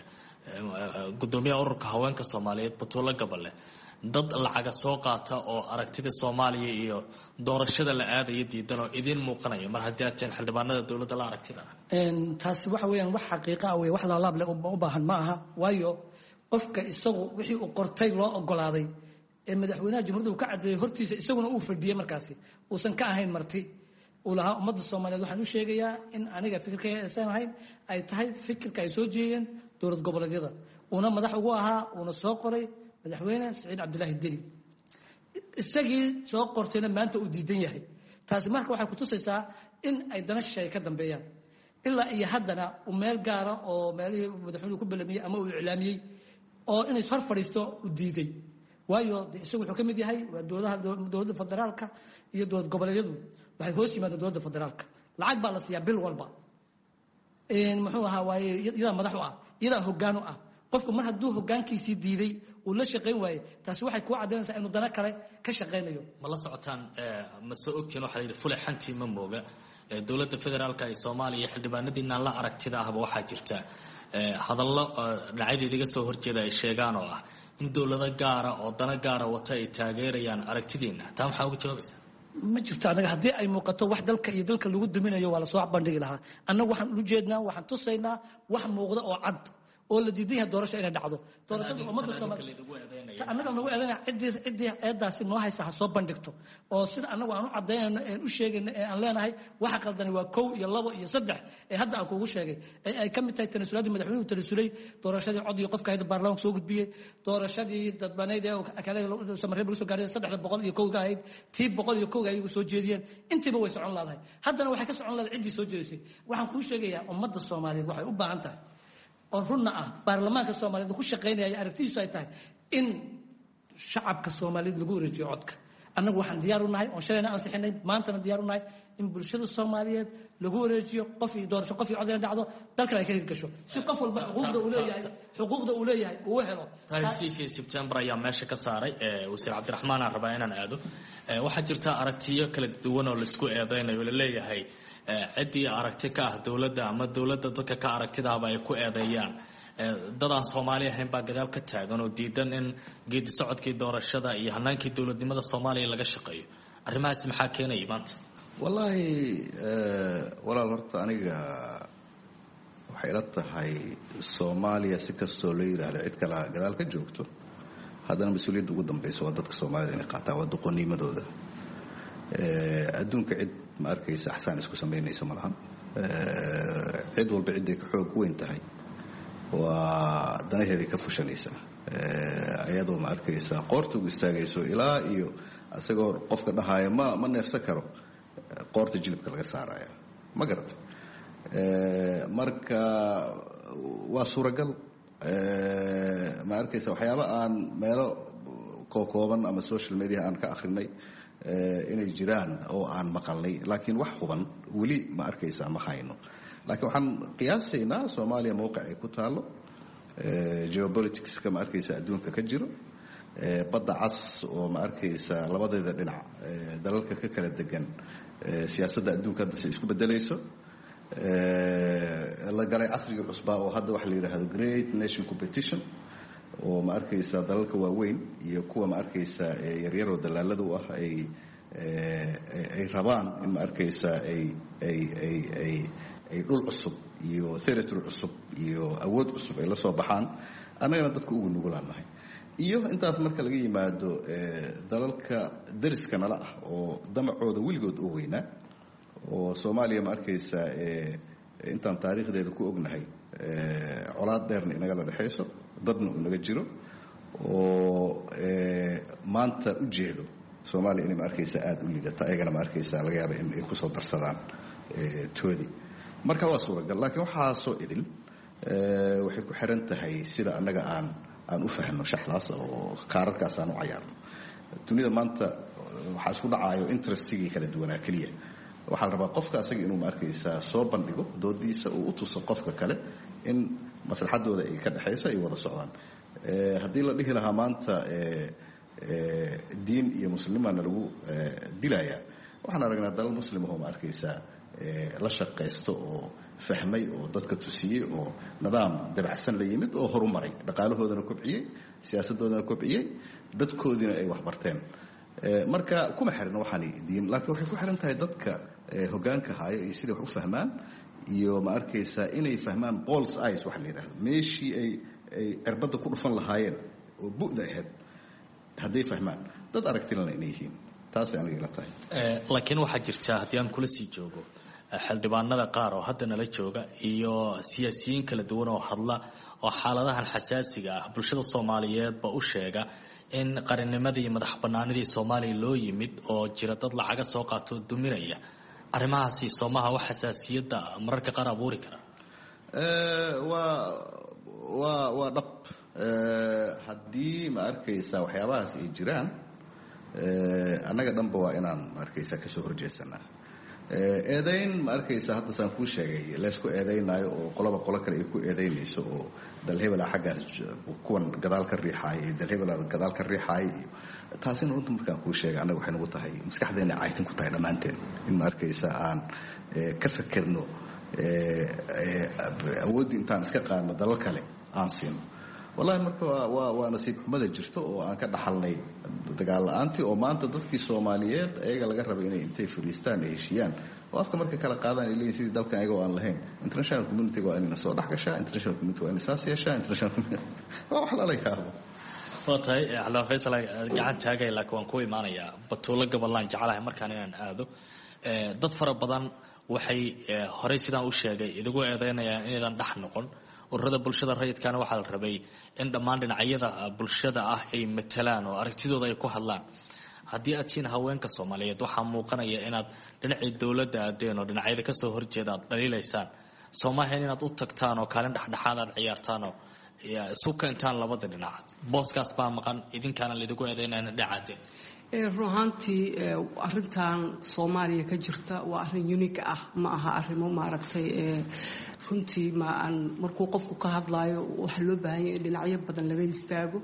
gudoomiyaha ururka haweenka soomaaliyeed batuulo gaballe dad lacaga soo qaata oo aragtida soomaaliya iyo doorashada la aadaya diidan oo idiin muuqanaya mar haddii aad tiin xildhibaanada dowladda la aragtida taasi waxa weeyaan wax xaqiiqa ah wey wax laalaab leh u baahan ma aha waayo qofka isagu wixii uu qortay loo ogolaaday ee madaxweynaha jamhuuriyadda uu ka cadeeyay hortiisa isaguna uu fadhiyey markaasi uusan ka ahayn marti uu lahaa ummadda soomaaliyeed waxaan u sheegayaa in aniga fikirkayga aysan ahayn ay tahay fikirka ay soo jeediyeen dowlad goboleedyada uuna madax ugu ahaa uuna soo qoray madaxweyne saciid cabdilaahi deli isagii soo qortayna maanta uu diidan yahay taasi marka waxay kutusaysaa in ay dana shisheeye ka dambeeyaan ilaa iyo haddana uu meel gaara oo meelihii madaxweynuhu ku belamiyey ama uu iclaamiyey oo inay hor fadhiisto u diiday waayo isagu wuxuu ka mid yahay waa dowladaha dowladda federaalka iyo dowlad goboleedyadu waxay hoos yimaadeen dowladda federaalka lacag baa la siiyaa bil walba muxuu ahaa waaye iyadaa madax u ah iyadaa hoggaan u ah qofku mar hadduu hoggaankiisii diiday uu la shaqayn waaye taasi waxay kuu caddaynaysaa inuu dana kale ka shaqaynayo ma la socotaan ma soo ogtiin waxaa la yidhi fule xantii ma mooga dowladda federaalka ee soomaaliya xildhibaanadiinaan la aragtida ahba waxaa jirta hadallo dhinacyadaidiga soo horjeeda ay sheegaan oo ah in dowlado gaara oo dana gaara wata ay taageerayaan aragtidiina taa maxaa uga jawaabaysaa ma jirto anaga haddii ay muuqato wax dalka iyo dalka lagu duminayo waa lasoo bandhigi lahaa annagu waxaan ulu jeednaa waxaan tusaynaa wax muuqda oo cad oo la diidan yahay doorasho inay dhacdo doorashada ummadda Soomaaliyeed annaga nagu eedanaa cidii cidii eedaasi noo haysa ha soo bandhigto oo sida annagu aan u cadeynayno ee u sheegayno ee aan leenahay waxa qaldan waa kow iyo labo iyo saddex ee hadda aan kugu sheegay ee ay ka mid tahay tanasuladii madaxweynuhu tanasulay doorashadii cod iyo qofka hayda baarlamaanka soo gudbiyay doorashadii dadbaneyd ee kale samareeb lagu soo gaaray saddex boqol iyo kow ahayd tii boqol iyo kow ay igu soo jeediyeen intiiba way socon laadahay haddana waxay ka socon laadahay cidii soo jeedisay waxaan kuu sheegayaa ummadda Soomaaliyeed waxay u baahan tahay oo runna ah baarlamaanka Soomaaliyeed ku shaqeynaya aragtiisu ay tahay in shacabka Soomaaliyeed lagu wareejiyo codka annagu waxaan diyaar u nahay oo shalayna ansixinay maantana diyaar u nahay in bulshada Soomaaliyeed lagu wareejiyo qof iyo doorasho qof iyo cod ay dhacdo dalka ay ka hirgasho si qof walba xuquuqda uu leeyahay xuquuqda uu leeyahay uu helo taariikhii September ayaa meesha ka saaray ee wasiir Cabdiraxmaan aan rabaa inaan aado waxa jirta aragtiyo kala duwan oo la isku eedeynayo la leeyahay cidii aragti ka ah dawladda ama dawladda dadka ka aragtidaaba ay ku eedeeyaan dadaan Soomaaliya ahayn baa gadaal ka taagan oo diidan in geedi socodkii doorashada iyo hanaankii dawladnimada Soomaaliya laga shaqeeyo arrimahaas maxaa keenay maanta wallahi walaal horta aniga waxay la tahay Soomaaliya si kastoo la yiraahdo cid kale gadaal ka joogto haddana mas'uuliyadda ugu dambaysa waa dadka Soomaalida inay qaataan waa doqonimadooda adduunka cid ma arkaysa axsaan isku sameynaysa malahan cid walba cid ay ka xoog weyn tahay waa danaheedii ka fushanaysa ayadoo ma arkaysa qoorta ugu istaagayso ilaa iyo asagoo qofka dhahaaya ma ma neefsan karo qoorta jilibka laga saaraya ma garata marka waa suuragal ma arkaysa waxyaaba aan meelo kookooban ama social media aan ka akhrinay inay jiraan oo aan maqalnay laakiin wax huban weli ma arkaysa ma hayno laakiin waxaan qiyaasaynaa Soomaaliya mowqic ay ku taalo geopolitics ka ma arkaysa adduunka ka jiro badda cas oo ma arkaysa labadeeda dhinac dalalka ka kala degan siyaasadda adduunka hadda si isku bedelayso la galay casriga cusba oo hadda wax la yiraahdo great nation competition oo ma arkaysa dalalka waaweyn iyo kuwa ma arkaysa yaryar oo dalaalada u ah ay ay rabaan in ma arkaysa ay ay ay ay ay dhul cusub iyo territory cusub iyo awood cusub ay la soo baxaan annagana dadka ugu nugulaanahay iyo intaas marka laga yimaado dalalka dariska nala ah oo damacooda weligood u weynaa oo Soomaaliya ma arkaysa intaan taariikhdeeda ku ognahay colaad dheerna inaga la dhaxayso dadna uu naga jiro oo maanta u jeedo Soomaaliya inay ma arkaysa aad u lidata ayagana ma arkaysa laga yaabo in ay ku soo darsadaan toodi marka waa suuragal laakiin waxaa soo idil waxay ku xiran tahay sida annaga aan aan u fahno shaxdaas oo kaararkaas aan u cayaarno dunida maanta waxaa isku dhacayo interestigii kala duwanaa keliya waxaa la rabaa qofka asaga inuu ma arkaysa soo bandhigo doodiisa uu u tuso qofka kale in maslaxadooda ay ka dhaxayso ay wada socdaan haddii la dhihi lahaa maanta diin iyo muslimana lagu dilayaa waxaan aragnaa dalal muslim oo ma arkaysa la shaqaysto oo fahmay oo dadka tusiyey oo nidaam dabacsan la yimid oo horumaray dhaqaalahoodana kobciyey siyaasadoodana kobciyey dadkoodina ay wax barteen marka kuma xirna waxaan diin laakiin waxay ku xiran tahay dadka hoggaanka haya iyo sida wax u fahmaan iyo ma arkaysa inay fahmaan balls eyes wax la yiraahdo meeshii ay ay cirbada ku dhufan lahaayeen oo bu'da ahayd hadday fahmaan dad aragtilana inay yihiin taasay aniga ila tahay laakiin waxaa jirta haddii aan kula sii joogo xildhibaanada qaar oo hadda nala jooga iyo siyaasiyiin kala duwan oo hadla oo xaaladahan xasaasiga ah bulshada Soomaaliyeed ba u sheega in qarannimadii iyo madax bannaanidii Soomaaliya loo yimid oo jira dad lacaga soo qaato duminaya arrimahaasi Soomaha wax xasaasiyada mararka qaar abuuri kara waa waa waa dhab haddii ma arkaysa waxyaabahaas ay jiraan annaga dhanba waa inaan ma arkaysa ka soo horjeesanaa eedayn ma arkaysa hadda saan kuu sheegay laysku eedaynayo oo qoloba qolo kale ay ku eedaynayso oo dalhebela xaggaas kuwan gadaal ka riixaay dalhebela gadaal ka riixaay taasina runta markaan kuu sheegay annaga waxay nagu tahay maskaxdeena caytin ku tahay dhammaanteen in ma arkaysa aan ka fekerno awooddii intaan iska qaadno dalal kale aan siino wallahi marka waa waa nasiib xumada jirto oo aan ka dhaxalnay dagaal la'aantii oo maanta dadkii Soomaaliyeed ayaga laga rabay inay intay fariistaan ay heshiyaan oo afka marka kala qaadaan ay leeyihiin sidii dalkan ayagoo aan lahayn international community waa inayna soo dhex gashaa international community waa inay saas yeeshaa international community waa wax lala yaabo waa tahay xildhibaan faysal gacan taagay laakiin waan ku imaanayaa batuulo gabalaan jecelahay markaan inaan aado dad fara badan waxay horey sidaan u sheegay idigu eedeynayaan inaydan dhex noqon ururada bulshada rayidkana waxaa la rabay in dhammaan dhinacyada bulshada ah ay matalaan oo aragtidooda ay ku hadlaan haddii aad tihiin haweenka soomaaliyeed waxaa muuqanaya inaad dhinacii dowladda aadeen oo dhinacyada kasoo horjeeda aad dhaliilaysaan soo maahayn inaad u tagtaan oo kaalin dhexdhexaad aad ciyaartaan oo isu keentaan labada dhinac booskaas baa maqan idinkaana laidigu eedeynayna dhinacaadeen run ahaantii arintan soomaaliya ka jirta waa arin unique ah ma aha arrimo maaragtay runtii ma aan markuu qofku ka hadlaayo waxa loo baahan yahay in dhinacyo badan laga istaago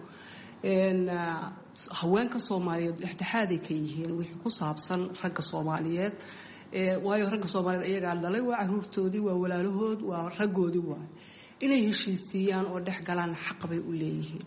haweenka soomaaliyeed dhexdhexaaday ka yihiin wixii ku saabsan ragga soomaaliyeed waayo ragga soomaaliyeed iyagaa dhalay waa caruurtoodii waa walaalahood waa raggoodii waay inay heshiisiiyaan oo dhex galaan xaq bay u leeyihiin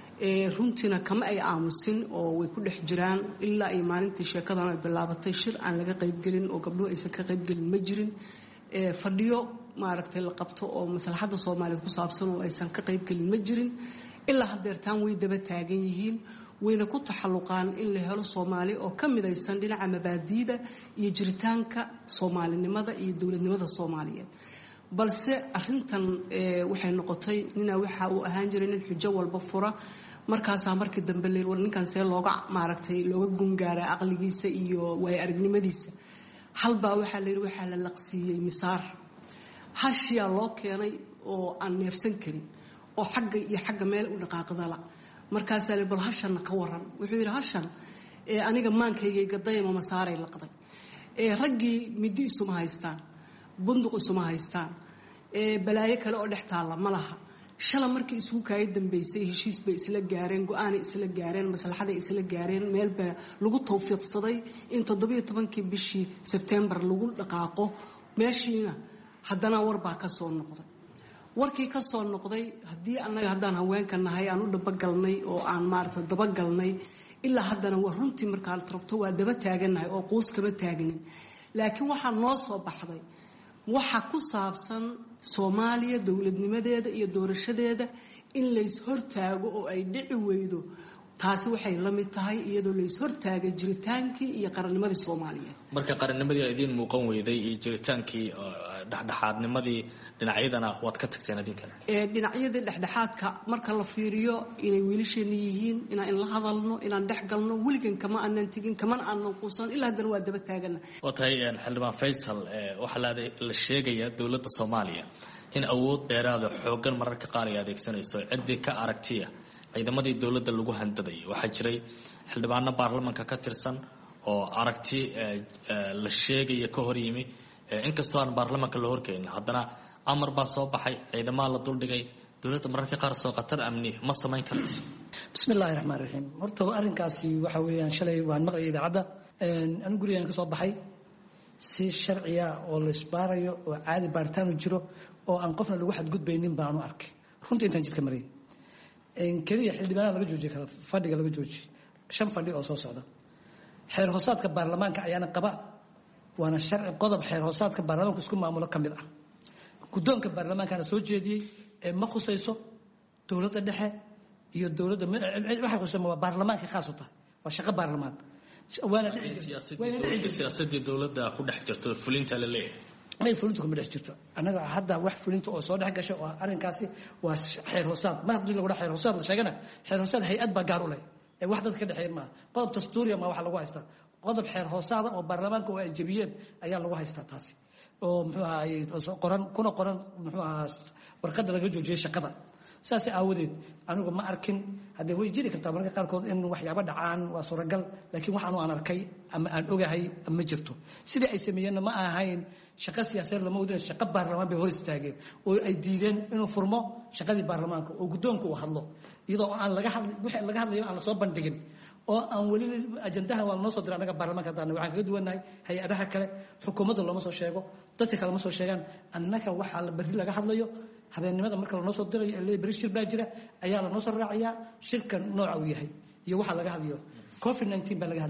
runtiina kama ay aamusin oo way ku dhex jiraan ilaa ay maalintii sheekadan ay bilaabatay shir aan laga qaybgelin oo gabdhuhu aysan ka qaybgelin ma jirin fadhiyo maaragtay la qabto oo maslaxadda soomaaliyeed ku saabsan oo aysan ka qaybgelin ma jirin ilaa hadeertaan way daba taagan yihiin wayna ku taxalluqaan in la helo soomaali oo ka midaysan dhinaca mabaadiida iyo jiritaanka soomaalinimada iyo dowladnimada soomaaliyeed balse arintan waxay noqotay nina waxa uu ahaan jiray nin xujo walba fura markaasaa markii dambe la war ninkan see looga maaragtay looga gungaara aqligiisa iyo waay aragnimadiisa halbaa waxaa la yidhi waxaa la laqsiiyey misaar hashiyaa loo keenay oo aan neefsan karin oo xagga iyo xagga meel u dhaqaaqdala markaasaa la bal hashanna ka waran wuxuu yidhi hashan aniga maankaygay gadayama masaaray laqday raggii midi isuma haystaan bunduq isuma haystaan balaayo kale oo dhex taalla ma laha shala markii isugu kaaya dambaysay heshiis bay isla gaareen go-aanay isla gaareen maslaxaday isla gaareen meel baa lagu tawfiiqsaday in toddobiyo tobankii bishii sebtembar lagu dhaqaaqo meeshiina haddana warbaa ka soo noqday warkii ka soo noqday haddii annaga haddaan haweenka nahay aan u dabagalnay oo aan maaragta dabagalnay ilaa haddana waa runtii markaad rabto waa daba taagannahay oo quus kama taagnin laakiin waxaa noo soo baxday waxa ku saabsan soomaaliya dowladnimadeeda iyo doorashadeeda in lays hortaago oo ay dhici weydo taasi waxay la mid tahay iyadoo lays hortaagay jiritaankii iyo qarannimadii soomaaliyeed marka qarannimadii idiin muuqan weyday iyo jiritaankii dhexdhexaadnimadii dhinacyadana waad ka tagteen idinkana dhinacyadii dhexdhexaadka marka la fiiriyo inay wiilasheena yihiin inaan la hadalno inaan dhex galno weligan kama aanan tegin kamana aanan quusan ilaa haddana waa daba taagana waa tahay xildhibaan faysal waxaa la sheegayaa dowladda soomaaliya in awood dheeraada xooggan mararka qaar ay adeegsanayso ciddii ka aragtiya ciidamadii dowladda lagu handadayay waxaa jiray xildhibaano baarlamanka ka tirsan oo aragti la sheegaya ka hor yimi inkastoo aan baarlamanka la horkeenin haddana amar baa soo baxay ciidamaha la duldhigay dowladda mararka qaar soo khatar amni ma samayn karayso bismi illaahi raxmaan raxiim horta arrinkaasi waxa weeyaan shalay waan maqlayay idaacadda anigu gurigaan ka soo baxay si sharciya oo la isbaarayo oo caadi baaritaanu jiro oo aan qofna lagu xadgudbaynin baanu arkay runtii intaan jidka marayay keliya xildhibaanada laga joojiye kara fadhiga laga joojiye shan fadhi oo soo socda xeer hoosaadka baarlamaanka ayaana qaba waana sharci qodob xeer hoosaadka baarlamaanku isku maamulo ka mid ah guddoonka baarlamaankana soo jeediyey ee ma khusayso dowladda dhexe iyo dowladda waxay khusayso waa baarlamaanka khaas u tahay waa shaqo baarlamaan waana siyaasadii dowladda ku dhex jirto fulinta la leeyahay may fulintu kuma dhex jirto annaga hadda wax fulinta oo soo dhex gashay oo arrinkaasi waa xeer hoosaad mar haddii lagu dhex xeer hoosaad la sheegana xeer hoosaad hay-ad baa gaar u leh ee wax dadka ka dhexeeya maaha qodob dastuuriya ma waxa lagu haystaa qodob xeer hoosaada oo baarlamaanka oo ay jebiyeen ayaa lagu haystaa taasi oo muxuu ahaay qoran kuna qoran muxuu ahaa warqadda laga joojiyey shaqada saas aawadeed anigu ma arkin haddee way jiri kartaa mararka qaarkood in waxyaabo dhacaan waa suuragal laakiin waxaanu aan arkay ama aan ogahay ma jirto sidii ay sameeyeenna ma ahayn shaqo siyaasadeed lama wadin shaqo baarlamaan bay hor istaageen oo ay diideen inuu furmo shaqadii baarlamaanka oo guddoonka uu hadlo iyadoo aan laga hadli wixii laga hadlayo aan la soo bandhigin oo aan weli ajandaha waa noo soo diray annaga baarlamaanka haddana waxaan kaga duwannahay hay-adaha kale xukuumadda looma soo sheego dadka kale ma soo sheegaan annaga waxaa la berri laga hadlayo habeennimada marka lanoo soo dirayo ee berri shir baa jira ayaa lanoo soo raacayaa shirka nooca uu yahay iyo waxaa laga hadlayo covid nineteen baa laga hadlayay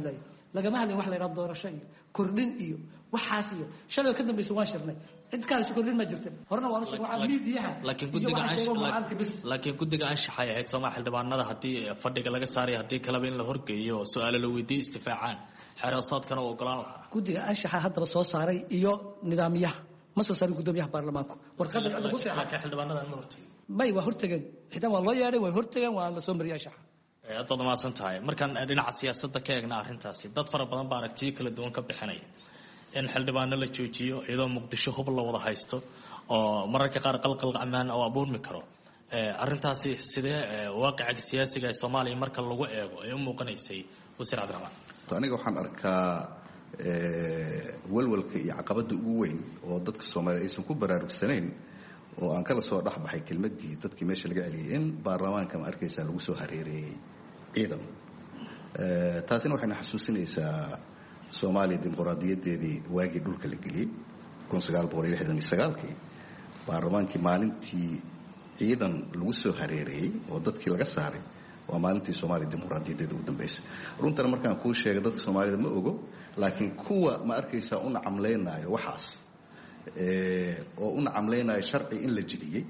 lagama hadlin wax la yidhahdo doorasho iyo kordhin iyo waxaas iyo shalay ka dambaysa waan shirnay cid kale si kordhin ma jirtin horena waan usoo waxaa miidiyaha laakiin guddiga laakiin guddiga anshaxay ahayd Soomaa xildhibaanada haddii fadhiga laga saaray haddii kalaba in la horgeeyo su'aalo la weydiiyo istifaacaan xeerasaadkana oo ogolaan lahaa guddiga anshaxa haddaba soo saaray iyo nidaamyaha ma soo saarin guddoomiyaha baarlamaanku warqadda lagu soo laakiin xildhibaanada ma hortagin may waa hortageen xitaa waa loo yeedhay way hortageen waa la soo mariyay anshaxa aad baad mahadsan tahay markaan dhinaca siyaasadda ka eegna arrintaasi dad fara badan baa aragtiyo kala duwan ka bixinaya in xildhibaano la joojiyo iyadoo muqdisho hub la wada haysto oo mararka qaar qalqal ammaan oo abuurmi karo arrintaasi sidee waaqica siyaasiga ee Soomaaliya marka lagu eego ay u muuqanaysay wasiir Cabdiraxmaan aniga waxaan arkaa walwalka iyo caqabada ugu weyn oo dadka Soomaaliyeed aysan ku baraarugsanayn oo aan kala soo dhaxbaxay kelmadii dadkii meesha laga celiyay in baarlamaanka ma arkaysa lagu soo hareereeyay ciidan ee taasina waxay xasuusinaysaa Soomaaliya dimuqraadiyadeedii waagii dhulka la geliyay kun sagaal boqol lixdan iyo sagaal kii baarlamaankii maalintii ciidan lagu soo hareereeyay oo dadkii laga saaray waa maalintii Soomaaliya dimuqraadiyadeeda ugu dambeysay runtii markaan ku sheegay dadka Soomaalida ma ogo laakiin kuwa ma arkaysa una camleenayo waxaas ee oo una camleenayo sharci in la jiliyay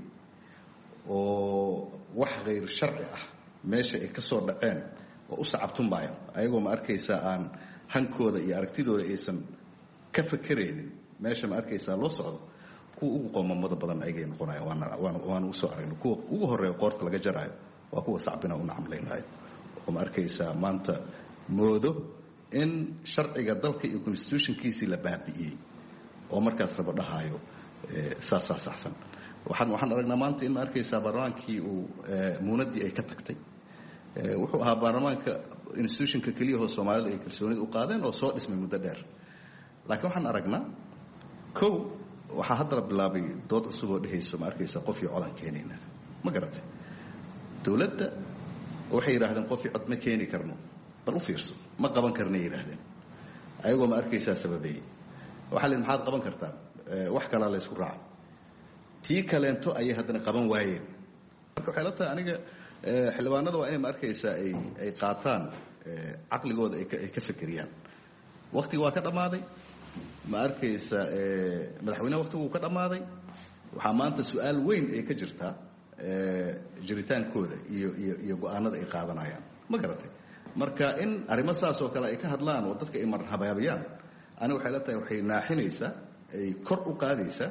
oo wax غير sharci ah meesha ay ka soo dhaceen oo u sacabtumaayo ayagoo ma arkaysa aan hankooda iyo aragtidooda aysan ka fakareenin meesha ma arkaysa loo socdo kuwa ugu qoomamada badan ayay noqonayaan waana waana waana u soo aragnay kuwa ugu horeeyo qoorta laga jarayo waa kuwa sacbina una camleenayo oo ma arkaysa maanta moodo in sharciga dalka iyo constitutionkiisii la baabi'iyay oo markaas raba dhahayo saas saas saxsan waxaan waxaan aragnaa maanta in ma arkaysa baarlamaankii uu muunadii ay ka tagtay wuxuu ahaa baarlamaanka institutionka kaliya oo Soomaalida ay kalsoonida u qaadeen oo soo dhismay muddo dheer laakiin waxaan aragnaa kow waxa hadda bilaabay dood cusub oo dhehayso ma arkaysa qof iyo codan keenayna ma garatay dawladda waxay yiraahdeen qof iyo cod ma keeni karno bal u fiirso ma qaban karnay yiraahdeen ayagoo ma arkaysa sababay waxa leen maxaad qaban kartaa wax kala la isku raacay tii kaleento ay haddana qaban waayeen marka waxa la tahay aniga xildhibaanada waa inay ma arkaysa ay ay qaataan aqligooda ay ka fikiriyaan waqtiga waa ka dhamaaday ma arkaysa madaxweynaha waqtigu uu ka dhamaaday waxa maanta su'aal weyn ay ka jirtaa jiritaankooda iyo iyo iyo go'aanada ay qaadanayaan ma garatay marka in arrimo saas oo kale ay ka hadlaan oo dadka ay marhabayaan ana waxay la tahay waxay naaxinaysaa ay kor u qaadaysaa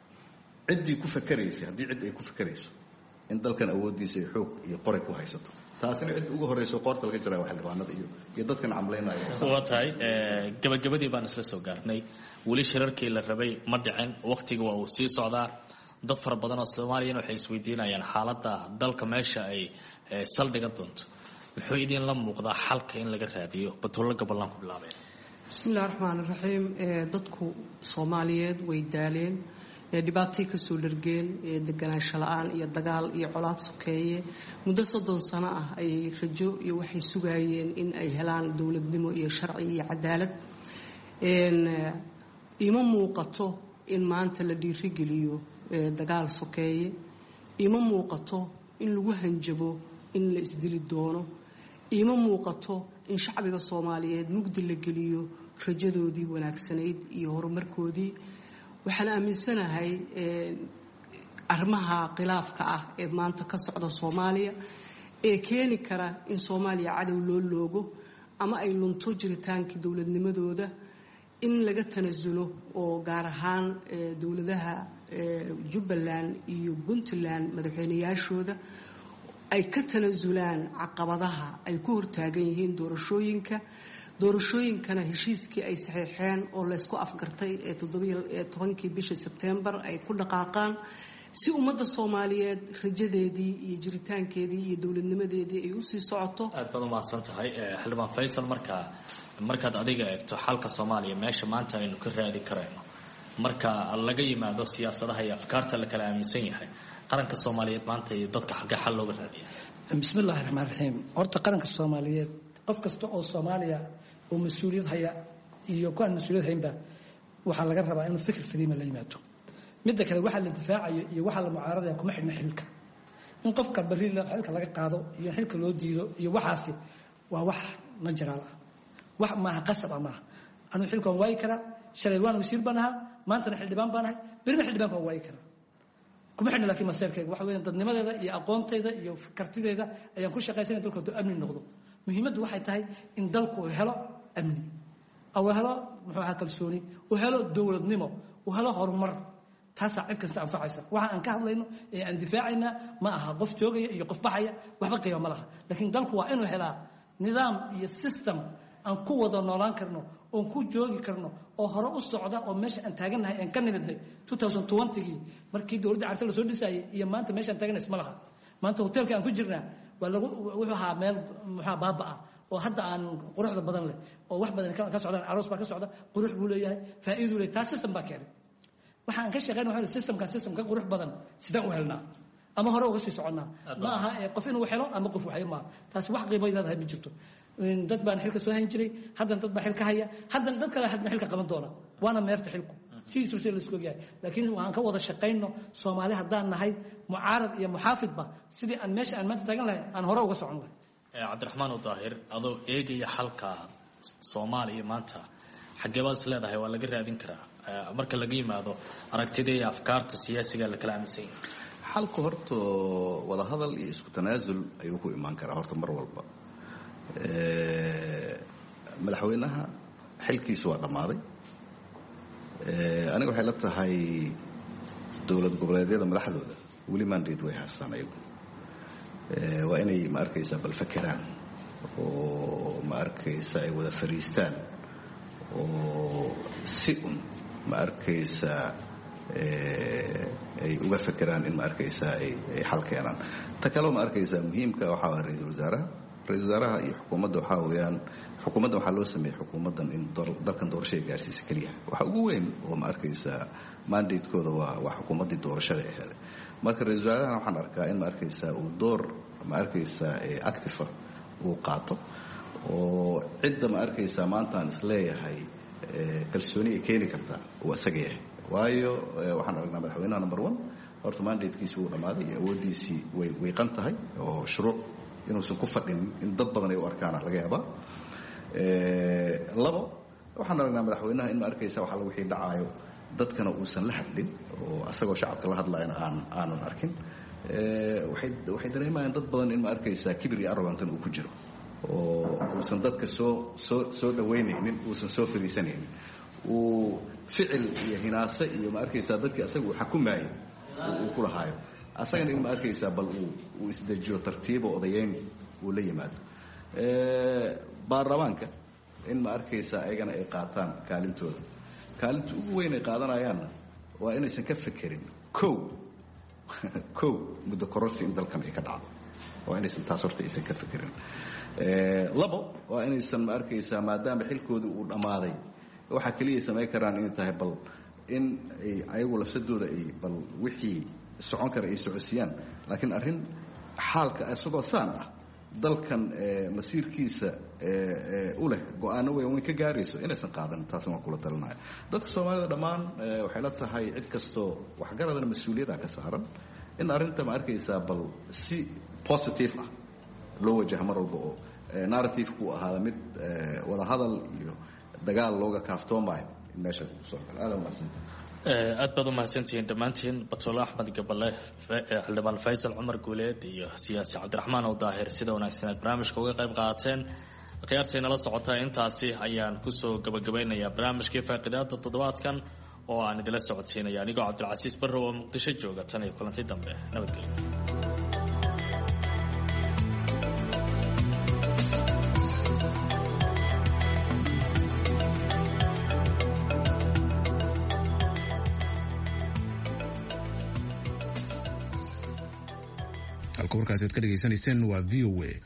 ciddii ku fakaraysa haddii cid ay ku fakarayso in dalkan awoodiisa ay xoog iyo qoray ku haysato taasina cid ugu horeyso qoorta laga jiraa waxa xildhibaanada iyo iyo dadkan camleynaya waa tahay gabagabadii baan isla soo gaarnay weli shirarkii la rabay ma dhicin waqtiga waa uu sii socdaa dad fara badan oo Soomaaliyeed waxay isweydiinayaan xaaladda dalka meesha ay saldhiga doonto wuxuu idin la muuqdaa xalka in laga raadiyo batoola gabalan ku bilaabay bismillaahir rahmaanir rahiim dadku Soomaaliyeed way daaleen dhibaatay ka soo dhargeen deganaansho la'aan iyo dagaal iyo colaad sokeeye muddo soddon sano ah ay rajo iyo waxay sugayeen in ay helaan dawladnimo iyo sharci iyo cadaalad een ima muuqato in maanta la dhiirigeliyo dagaal sokeeye ima muuqato in lagu hanjabo in la isdili doono ima muuqato in shacbiga Soomaaliyeed mugdi la geliyo rajadoodii wanaagsanayd iyo horumarkoodii waxaan aaminsanahay arrimaha khilaafka ah ee maanta ka socda Soomaaliya ee keeni kara in Soomaaliya cadow loo loogo ama ay lunto jiritaankii dawladnimadooda in laga tanasulo oo gaar ahaan dawladaha Jubbaland iyo Puntland madaxweynayaashooda ay ka tanasulaan caqabadaha ay ku hortaagan yihiin doorashooyinka doorashooyinkana heshiiskii ay saxiixeen oo la isku afgartay ee toddoba iyo tobankii bishii September ay ku dhaqaaqaan si ummadda Soomaaliyeed rajadeedii iyo jiritaankeedii iyo dawladnimadeedii ay u sii socoto aad baad u mahadsan tahay xildhibaan Faysal marka markaad adiga eegto xalka Soomaaliya meesha maanta aynu ka raadi karayno marka laga yimaado siyaasadaha iyo afkaarta la kala aaminsan yahay qaranka Soomaaliyeed maanta iyo dadka xalka xal looga raadiyo bismillaahir rahmaanir rahiim horta qaranka Soomaaliyeed qof kasta oo Soomaaliya oo mas'uuliyad haya iyo ku aan mas'uuliyad haynba waxa laga rabaa inuu fikir saliim la yimaado midda kale waxa la difaacayo iyo waxa la mucaaradaya kuma xidhna xilka in qofka bari la xilka laga qaado iyo xilka loo diido iyo waxaasi waa wax najraal ah wax maaha qasab ah maaha anuu xilkan waayi karaa shalay waan wasiir baan ahaa maantana xildhibaan baan ahay berina xildhibaan baan waayi karaa kuma xidhna laakiin maseerkayga waxa weeyaan dadnimadeeda iyo aqoontayda iyo kartideeda ayaan ku shaqaysanaya dalka hadduu amni noqdo muhiimaddu waxay tahay in dalku uu helo amni uu helo muxuu ahaa kalsooni uu helo dowladnimo uu helo horumar taasaa cid kasta anfacaysa waxa aan ka hadlayno ee aan difaacayna ma aha qof joogaya iyo qof baxaya waxba qiimo ma laha laakiin dalku waa inuu helaa nidaam iyo system aan ku wada noolaan karno oon ku joogi karno oo hore u socda oo meesha aan taagannahay aan ka nimidnay twenty twenty-gii markii dowladda carta la soo dhisayay iyo maanta meesha aan taagannahay isma laha maanta hoteelka aan ku jirnaa waa lagu wuxuu ahaa meel muxuu baaba ah oo hadda aan quruxda badan leh oo wax badan ka socdaan aroos baa ka socda qurux buu leeyahay faa'iido leeyahay taas system baa keenay waxaan ka shaqeynaa waxa systemka systemka qurux badan sida u helnaa ama hore uga sii soconnaa ma aha qof inuu helo ama qof waxay ma taas wax qiimo leedahay ma jirto dad baan xilka soo hayn jiray haddana dad baa xilka haya haddana dad kale hadna xilka qaban doona waana meerta xilku sidiisu si la isku yahay laakiin waxaan ka wada shaqeyno Soomaali haddaan nahay mucaarad iyo muxaafidba sidii aan meesha aan maanta taagan lahay aan hore uga socon lahay Cabdiraxmaan Daahir adoo eegaya xalka Soomaaliya maanta xageebaad is leedahay waa laga raadin karaa marka laga yimaado aragtida iyo afkaarta siyaasiga la kala aaminsan yahay xalku horta wada hadal iyo isku tanaasul ayuu ku imaan karaa horta mar walba madaxweynaha xilkiisu waa dhammaaday aniga waxay la tahay dowlad goboleedyada madaxdooda weli mandate way haystaan ayagu waa inay ma arkaysaa bal fakeraan oo ma arkaysa ay wada fariistaan oo si un ma arkaysaa ay uga fakeraan in ma arkaysaa ay xal keenaan ta kaloo ma arkaysaa muhiimka waxaa waa ra-iisul wasaaraha ra-isul wasaaraha iyo xukuumadda waxaa weeyaan xukuumadda waxaa loo sameeyey xukuumaddan in dalkan doorashada gaarsiisa keliya waxa ugu weyn oo ma arkaysaa mandatekooda waa waa xukuumaddii doorashada aheed marka ra-isul wasaarahana waxaan arkaa in ma arkaysaa uu door ma arkaysaa active uu qaato oo cidda ma arkaysaa maanta aan isleeyahay kalsooni ay keeni kartaa uu isaga yahay waayo waxaan aragnaa madaxweynaha number one horta mandatekiisi wuu dhammaaday iyo awooddiisii way weyqan tahay oo shuruuc inuusan ku fadhin in dad badan ay u arkaana laga yaabaa labo waxaan aragnaa madaxweynaha in ma arkaysa waxa wixii dhacaayo dadkana uusan la hadlin oo asagoo shacabka la hadlayna aan aanan arkin waxay waxay dareemayaan dad badan in ma arkaysa kibir iyo arrogantan uu ku jiro oo uusan dadka soo soo soo dhaweynaynin uusan soo fariisanaynin uu ficil iyo hinaase iyo ma arkaysa dadkii asaga uu xukumayay uu ku lahaayo asagana in ma arkaysaa bal uu uu isdejiyo tartiibo odayeyn uu la yimaado baarlamaanka in ma arkaysaa ayagana ay qaataan kaalintooda kaalinta ugu weyn ay qaadanayaanna waa inaysan ka fekerin kow kow muddo kororsi in dalkan ay ka dhacdo waa inaysan taas horta aysan ka fekerin labo waa inaysan ma arkaysaa maadaama xilkooda uu dhammaaday waxaa keliya samayn karaan inay tahay bal in ay ayagu lafsadooda ay bal wixii socon kara ay socodsiiyaan laakiin arrin xaalka isagoo saan ah dalkan masiirkiisa u leh go-aano weyn weyn ka gaarayso inaysan qaadan taasna waan kula talinaya dadka soomaalida dhammaan waxay la tahay cid kastoo waxgaradana mas-uuliyadda ka saaran in arrinta ma arkaysaa bal si positive ah loo wajaha mar walba oo narrative-ku ahaada mid wada hadal iyo dagaal looga kaaftoomayo in meesha kusoo gala aada umahadsanta aad baad u mahadsantihiin dhammaantiin batole axmed gabale xildhibaan faysal cumar guuleed iyo siyaasi cabdiraxmaan oo daahir sida wanaagsan aad barnaamijka uga qayb qaateen khiyaartay nala socotaa intaasi ayaan kusoo gabagabeynayaa barnaamijkii faaqidaada toddobaadkan oo aan idila socodsiinaya anigoo cabdilcasiis barrow oo muqdisho jooga tan iyo kulanti dambe nabadgelyo halka warkaasi aad ka dhegaysanayseen waa v o a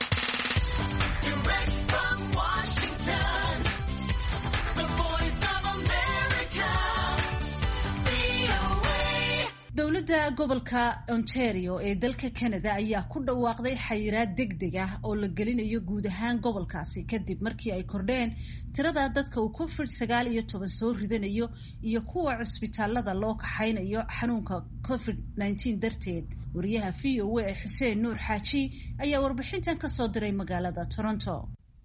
dowladda gobolka Ontario ee dalka Canada ayaa ku dhawaaqday xayiraad degdeg ah oo la gelinayo guud ahaan gobolkaasi kadib markii ay kordheen tirada dadka uu covid sagaal iyo toban soo ridanayo iyo kuwa cusbitaalada loo kaxaynayo xanuunka covid nineteen darteed wariyaha v o a Xuseen Nuur Xaaji ayaa warbixintan ka soo diray magaalada Toronto.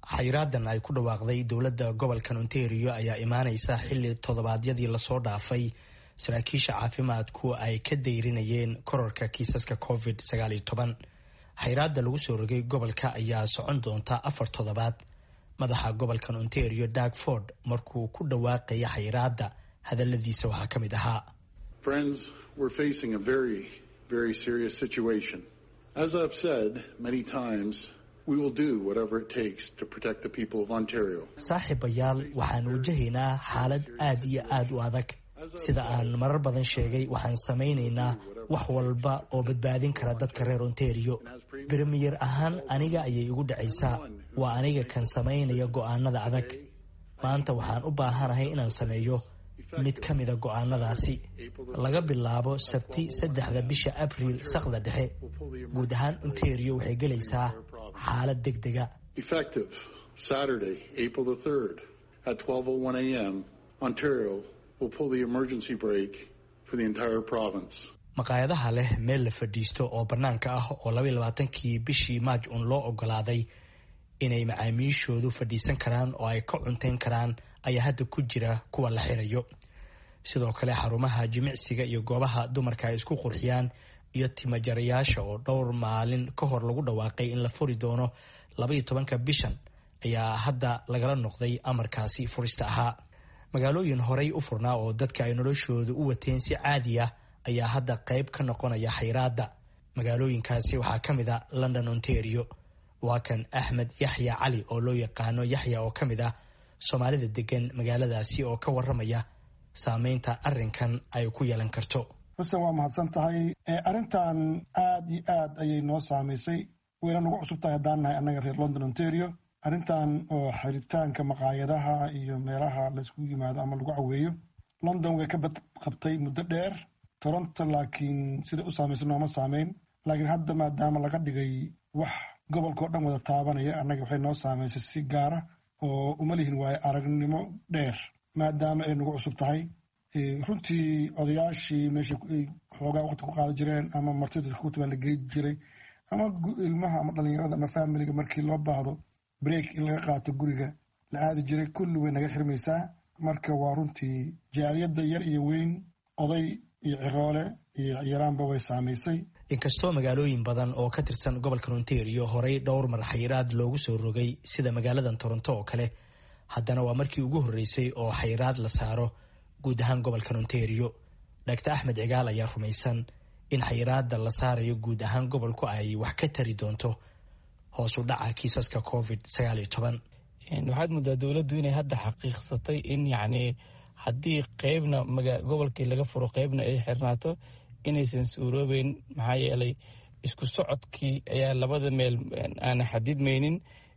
xayraadan ay ku dhawaaqday dowladda gobolka Ontario ayaa imaanaysa xilli toddobaadyadii lasoo dhaafay saraakiisha caafimaadku ay ka dayrinayeen kororka kiisaska covid sagaal iyo toban. xayraada lagu soo rogay gobolka ayaa socon doonta afar toddobaad. madaxa gobolka Ontario Doug Ford markuu ku dhawaaqay xayraada hadaladiisa waxaa ka mid ahaa: Friends, we're facing a very very serious situation. As I've said many times, we will do whatever it takes to protect the people of Ontario. saaxiibayaal waxaan wajahaynaa xaalad aad iyo aad u adag. sida aan marar badan sheegay waxaan samaynaynaa wax walba oo badbaadin kara dadka reer Ontario. Premier ahaan aniga ayay igu dhacaysaa. waa aniga kan samaynaya go'aanada adag. maanta waxaan u baahanahay inaan sameeyo mid ka mid ah go'aanadaasi laga bilaabo Sabti saddexda bisha Abriil saqda dhexe. guud ahaan Ontario waxay galaysaa xaalad degdega. Effective Saturday, April the third at twelve oh one a m Ontario will pull the emergency brake for the entire province. maqaayadaha leh meel la fadhiisto oo banaanka ah oo laba iyo labaatankii bishii Maaj un loo ogolaaday inay macaamiishoodu fadhiisan karaan oo ay ka cunteyn karaan ayaa hadda ku jira kuwa la xirayo. sidoo kale xarumaha jimicsiga iyo goobaha dumarka ay isku qurxiyaan iyo timajarayaasha oo dhowr maalin ka hor lagu dhawaaqay in la furi doono laba iyo tobanka bishan ayaa hadda lagala noqday amarkaasi furista ahaa. magaalooyin horey u furnaa oo dadka ay noloshooda u wateen si caadi ah ayaa hadda qayb ka noqonaya xayraada. magaalooyinkaasi waxaa ka mid ah London, Ontario. waa kan Axmed Yaxya Cali oo loo yaqaano Yaxya oo ka mid ah Soomaalida degan magaaladaasi oo ka waramaya saameynta arrinkan ay ku yeelan karto. xuseen waa mahadsan tahay. arrintan aad iyo aad ayay noo saamaysay. wayna nagu cusub tahay haddaan nahay annaga reer London, Ontario. arrintan oo xiritaanka maqaayadaha iyo meelaha la isku yimaado ama lagu caweeyo London way ka bad qabtay muddo dheer. Toronto laakiin sida u saameysay nooma saameyn. laakiin hadda maadaama laga dhigay wax gobolka oo dhan wada taabanaya, annaga waxay noo saameysay si gaara oo uma lihin waayo aragnimo dheer maadaama ay nagu cusub tahay. runtii odayaashii meesha xoogaa waqti ku qaada jireen ama martida kutubaan la geey jiray ama ilmaha ama dhalinyarada ama familiga markii loo baahdo break in laga qaato guriga la aadi jiray kulli way naga xirmaysaa. marka waa runtii jaaliyadda yar iyo weyn, oday iyo ciroole iyo yaraanba way saamaysay. inkastoo magaalooyin badan oo ka tirsan gobolka Ontario horey dhowr mar xayiraad loogu soo rogay sida magaaladan Toronto oo kale, haddana waa markii ugu horeysay oo xayiraad la saaro guud ahaan gobolka Ontario. Doctor Axmed Cigaal ayaa rumaysan in xayiraada la saarayo guud ahaan gobolku ay wax ka tari doonto hoos u dhaca kiisaska covid sagaal iyo toban. waxaad moodaa dowladdu inay hadda xaqiiqsatay in yacni haddii qaybna gobolkii laga furo qaybna ay xirnaato inaysan suuroobeyn. maxaa yeelay isku socodkii ayaa labada meel aan xadidmaynin.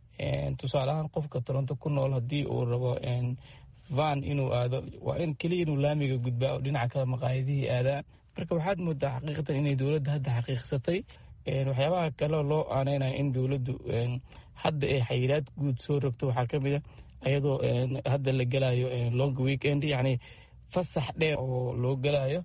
tusaale ahaan qofka Toronto ku nool haddii uu rabo van inuu aado waa in keliya inuu laamiga gudbaa oo dhinaca kale maqaayadihii aadaan. marka waxaad moodaa xaqiiqatan inay dowladda hadda xaqiiqsatay. waxyaabaha kale loo aaneynaya in dowladdu hadda ay xayiraad guud soo rogto waxaa ka mid a ayadoo hadda la gelayo long weekend, yacni fasax dheer oo loo gelayo.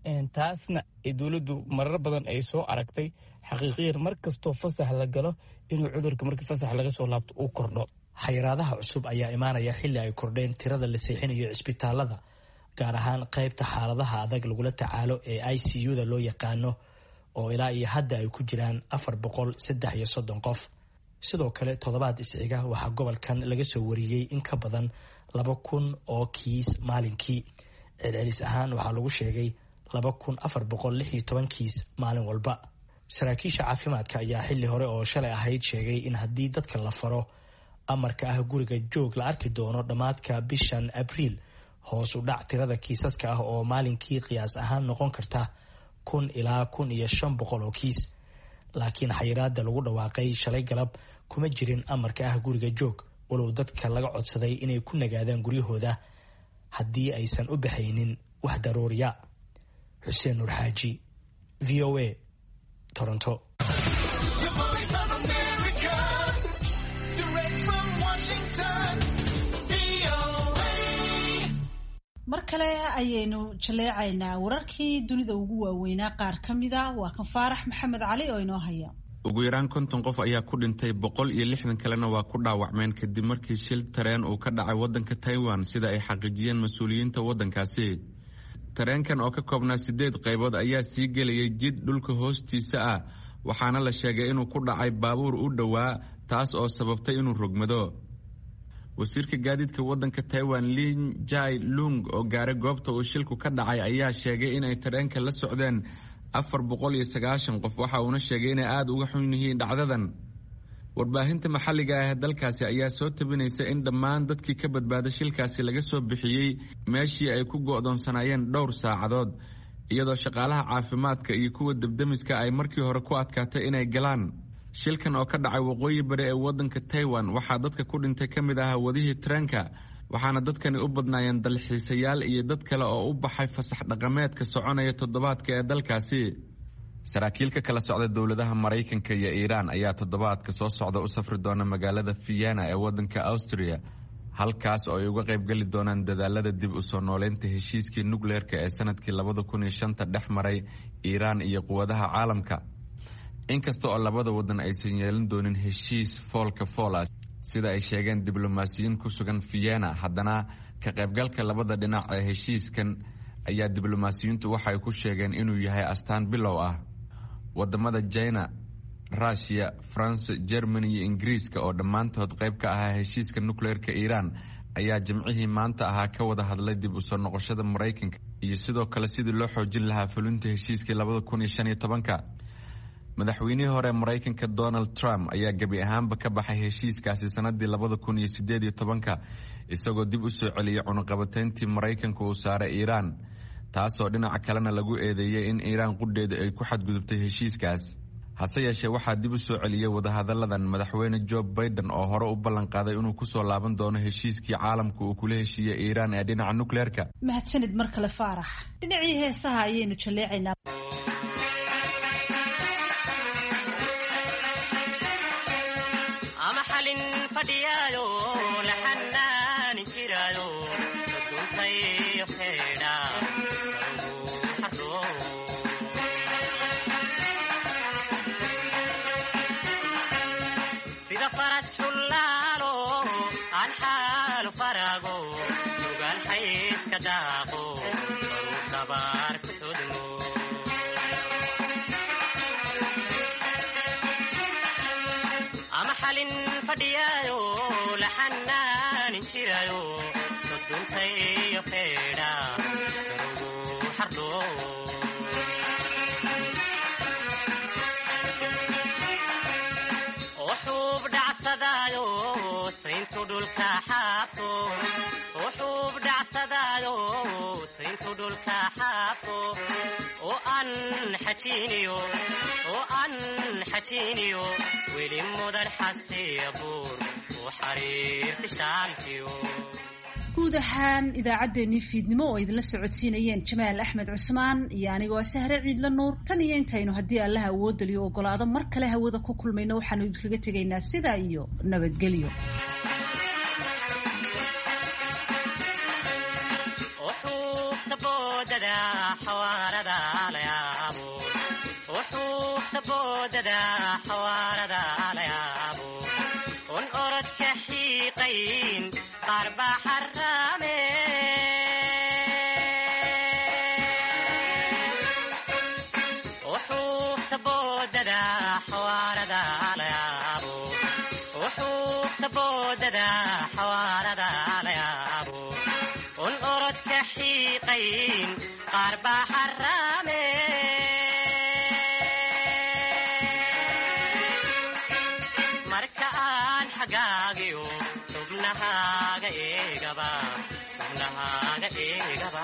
taasna dowladdu marar badan ay soo aragtay xaqiiqiyan mar kastoo fasax la galo inuu cudurka markii fasax laga soo laabto uu kordho. xayiraadaha cusub ayaa imaanaya xilli ay kordheen tirada la seexinayo cisbitaalada, gaar ahaan qaybta xaaladaha adag lagula tacaalo ee I C U-da loo yaqaano oo ilaa iyo hadda ay ku jiraan afar boqol saddex iyo soddon qof. sidoo kale toddobaad isciga waxaa gobolkan laga soo wariyey in ka badan laba kun oo kiis maalinkii. celcelis ahaan waxaa lagu sheegay laba kun afar boqol lix iyo toban kiis maalin walba. saraakiisha caafimaadka ayaa xilli hore oo shalay ahayd sheegay in haddii dadka la faro amarka ah guriga joog la arki doono dhammaadka bishan Abriil hoos u dhac tirada kiisaska ah oo maalinkii qiyaas ahaan noqon karta kun ilaa kun iyo shan boqol oo kiis. laakiin xayiraada lagu dhawaaqay shalay galab kuma jirin amarka ah guriga joog, walow dadka laga codsaday inay ku nagaadaan guryahooda haddii aysan u baxaynin wax daruuriya. Xuseen Nuur Xaaji, V O A, Toronto. mar kale ayaynu jaleecaynaa wararkii dunida ugu waaweynaa qaar ka mid ah. waa kan Faarax Maxamed Cali oo inoo haya. ugu yaraan konton qof ayaa ku dhintay boqol iyo lixdan kalena waa ku dhaawacmeen kadib markii shil tareen uu ka dhacay waddanka Taiwan sida ay xaqiijiyeen mas-uuliyiinta waddankaasi. tareenkan oo ka koobnaa sideed qaybood ayaa sii gelayay jid dhulka hoostiisa ah waxaana la sheegay inuu ku dhacay baabuur u dhowaa taas oo sababtay inuu rogmado. wasiirka gaadiidka waddanka Taiwan Lin Jai Lung oo gaaray goobta uu shilku ka dhacay ayaa sheegay in ay tareenka la socdeen afar boqol iyo sagaashan qof waxa uuna sheegay inay aad uga xun yihiin dhacdadan. warbaahinta maxalliga ah ee dalkaasi ayaa soo tabinaysa in dhammaan dadkii ka badbaaday shilkaasi laga soo bixiyey meeshii ay ku go'doonsanaayeen dhowr saacadood iyadoo shaqaalaha caafimaadka iyo kuwa debdemiska ay markii hore ku adkaatay inay galaan. shilkan oo ka dhacay waqooyi bari ee waddanka Taiwan waxaa dadka ku dhintay ka mid ah wadihii tareenka waxaana dadkani u badnaayeen dalxiisayaal iyo dad kale oo u baxay fasax dhaqameedka soconaya toddobaadka ee dalkaasi. saraakiilka kala socda dowladaha Mareykanka iyo Iiraan ayaa toddobaadka soo socda u safri doona magaalada Vienna ee waddanka Austria halkaas oo ay uga qayb gali doonaan dadaalada dib u soo nooleynta heshiiskii nukleerka ee sanadkii labada kun iyo shanta dhex maray Iiraan iyo quwadaha caalamka. inkasta oo labada waddan aysan yeelan doonin heshiis foolka foola sida ay sheegeen diblomaasiyiin ku sugan Vienna, haddana ka qaybgalka labada dhinac ee heshiiskan ayaa diblomaasiyiintu waxay ku sheegeen inuu yahay astaan bilow ah. wadamada China, Russia, France, Germany iyo Ingiriiska oo dhammaantood qayb ka ahaa heshiiska nukleerka Iiraan ayaa jimcihii maanta ahaa ka wada hadlay dib u soo noqoshada Mareykanka iyo sidoo kale sidii loo xoojin lahaa fulinta heshiiskii labada kun iyo shan iyo tobanka. madaxweynihii hore Mareykanka Donald Trump ayaa gabi ahaanba ka baxay heshiiskaasi sanadii labada kun iyo sideed iyo tobanka isagoo dib u soo celiyay cunaqabatayntii Mareykanka uu saaray Iiraan taasoo dhinaca kalena lagu eedeeyay in Iiraan qudheeda ay ku xadgudubtay heshiiskaas. hase yeeshee waxaa dib u soo celiyay wadahadalladan madaxweyne Joe Biden oo hore u ballan qaaday inuu ku soo laaban doono heshiiskii caalamka uu kula heshiiyay Iiraan ee dhinaca nukleerka. mahadsanid mar kale Faarax. dhinacii heesaha ayaynu jaleecaynaa. fadhiyayo la xanaanin jirayo duntay xeedha sida faras xulaalo aan xaalo farago lugan xayska daaqo dabar ku tudmo ama xalin fadhiyayo la xanaanin jirayo duntay xeedha xardo oo xub dhacsadayo sayntu dhulka xaaqo oo xub dhacsadayo sayntu dhulka xaaqo oo aan xajiiniyo oo aan xajiiniyo weli mudan xasiibuur oo xariirti shaalkiyo. guud ahaan idaacaddeenii fiidnimo oo idinla socodsiinayeen Jamaal Axmed Cusmaan iyo anigoo Sahre Ciidla Nuur. tan iyo intaynu haddii Allah awood liyo ogolaado mar kale hawada ku kulmayno waxaanu idinkaga tegaynaa sidaa iyo nabadgelyo. boodada xawaarada la yaabo wuxuu boodada xawaarada la yaabo on orod ka xiiqayn qarba xarame wuxuu boodada xawaarada la yaabo wuxuu boodada xawaarada la yaabo on orod ka xiiqayn qarba xarame marka aan xagaagiyo xubnahaaga eegaba xubnahaaga eegaba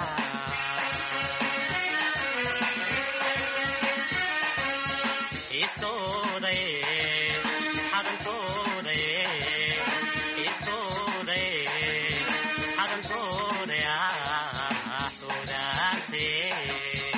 isooday xadantooday isooday xadantooday ah xudaantee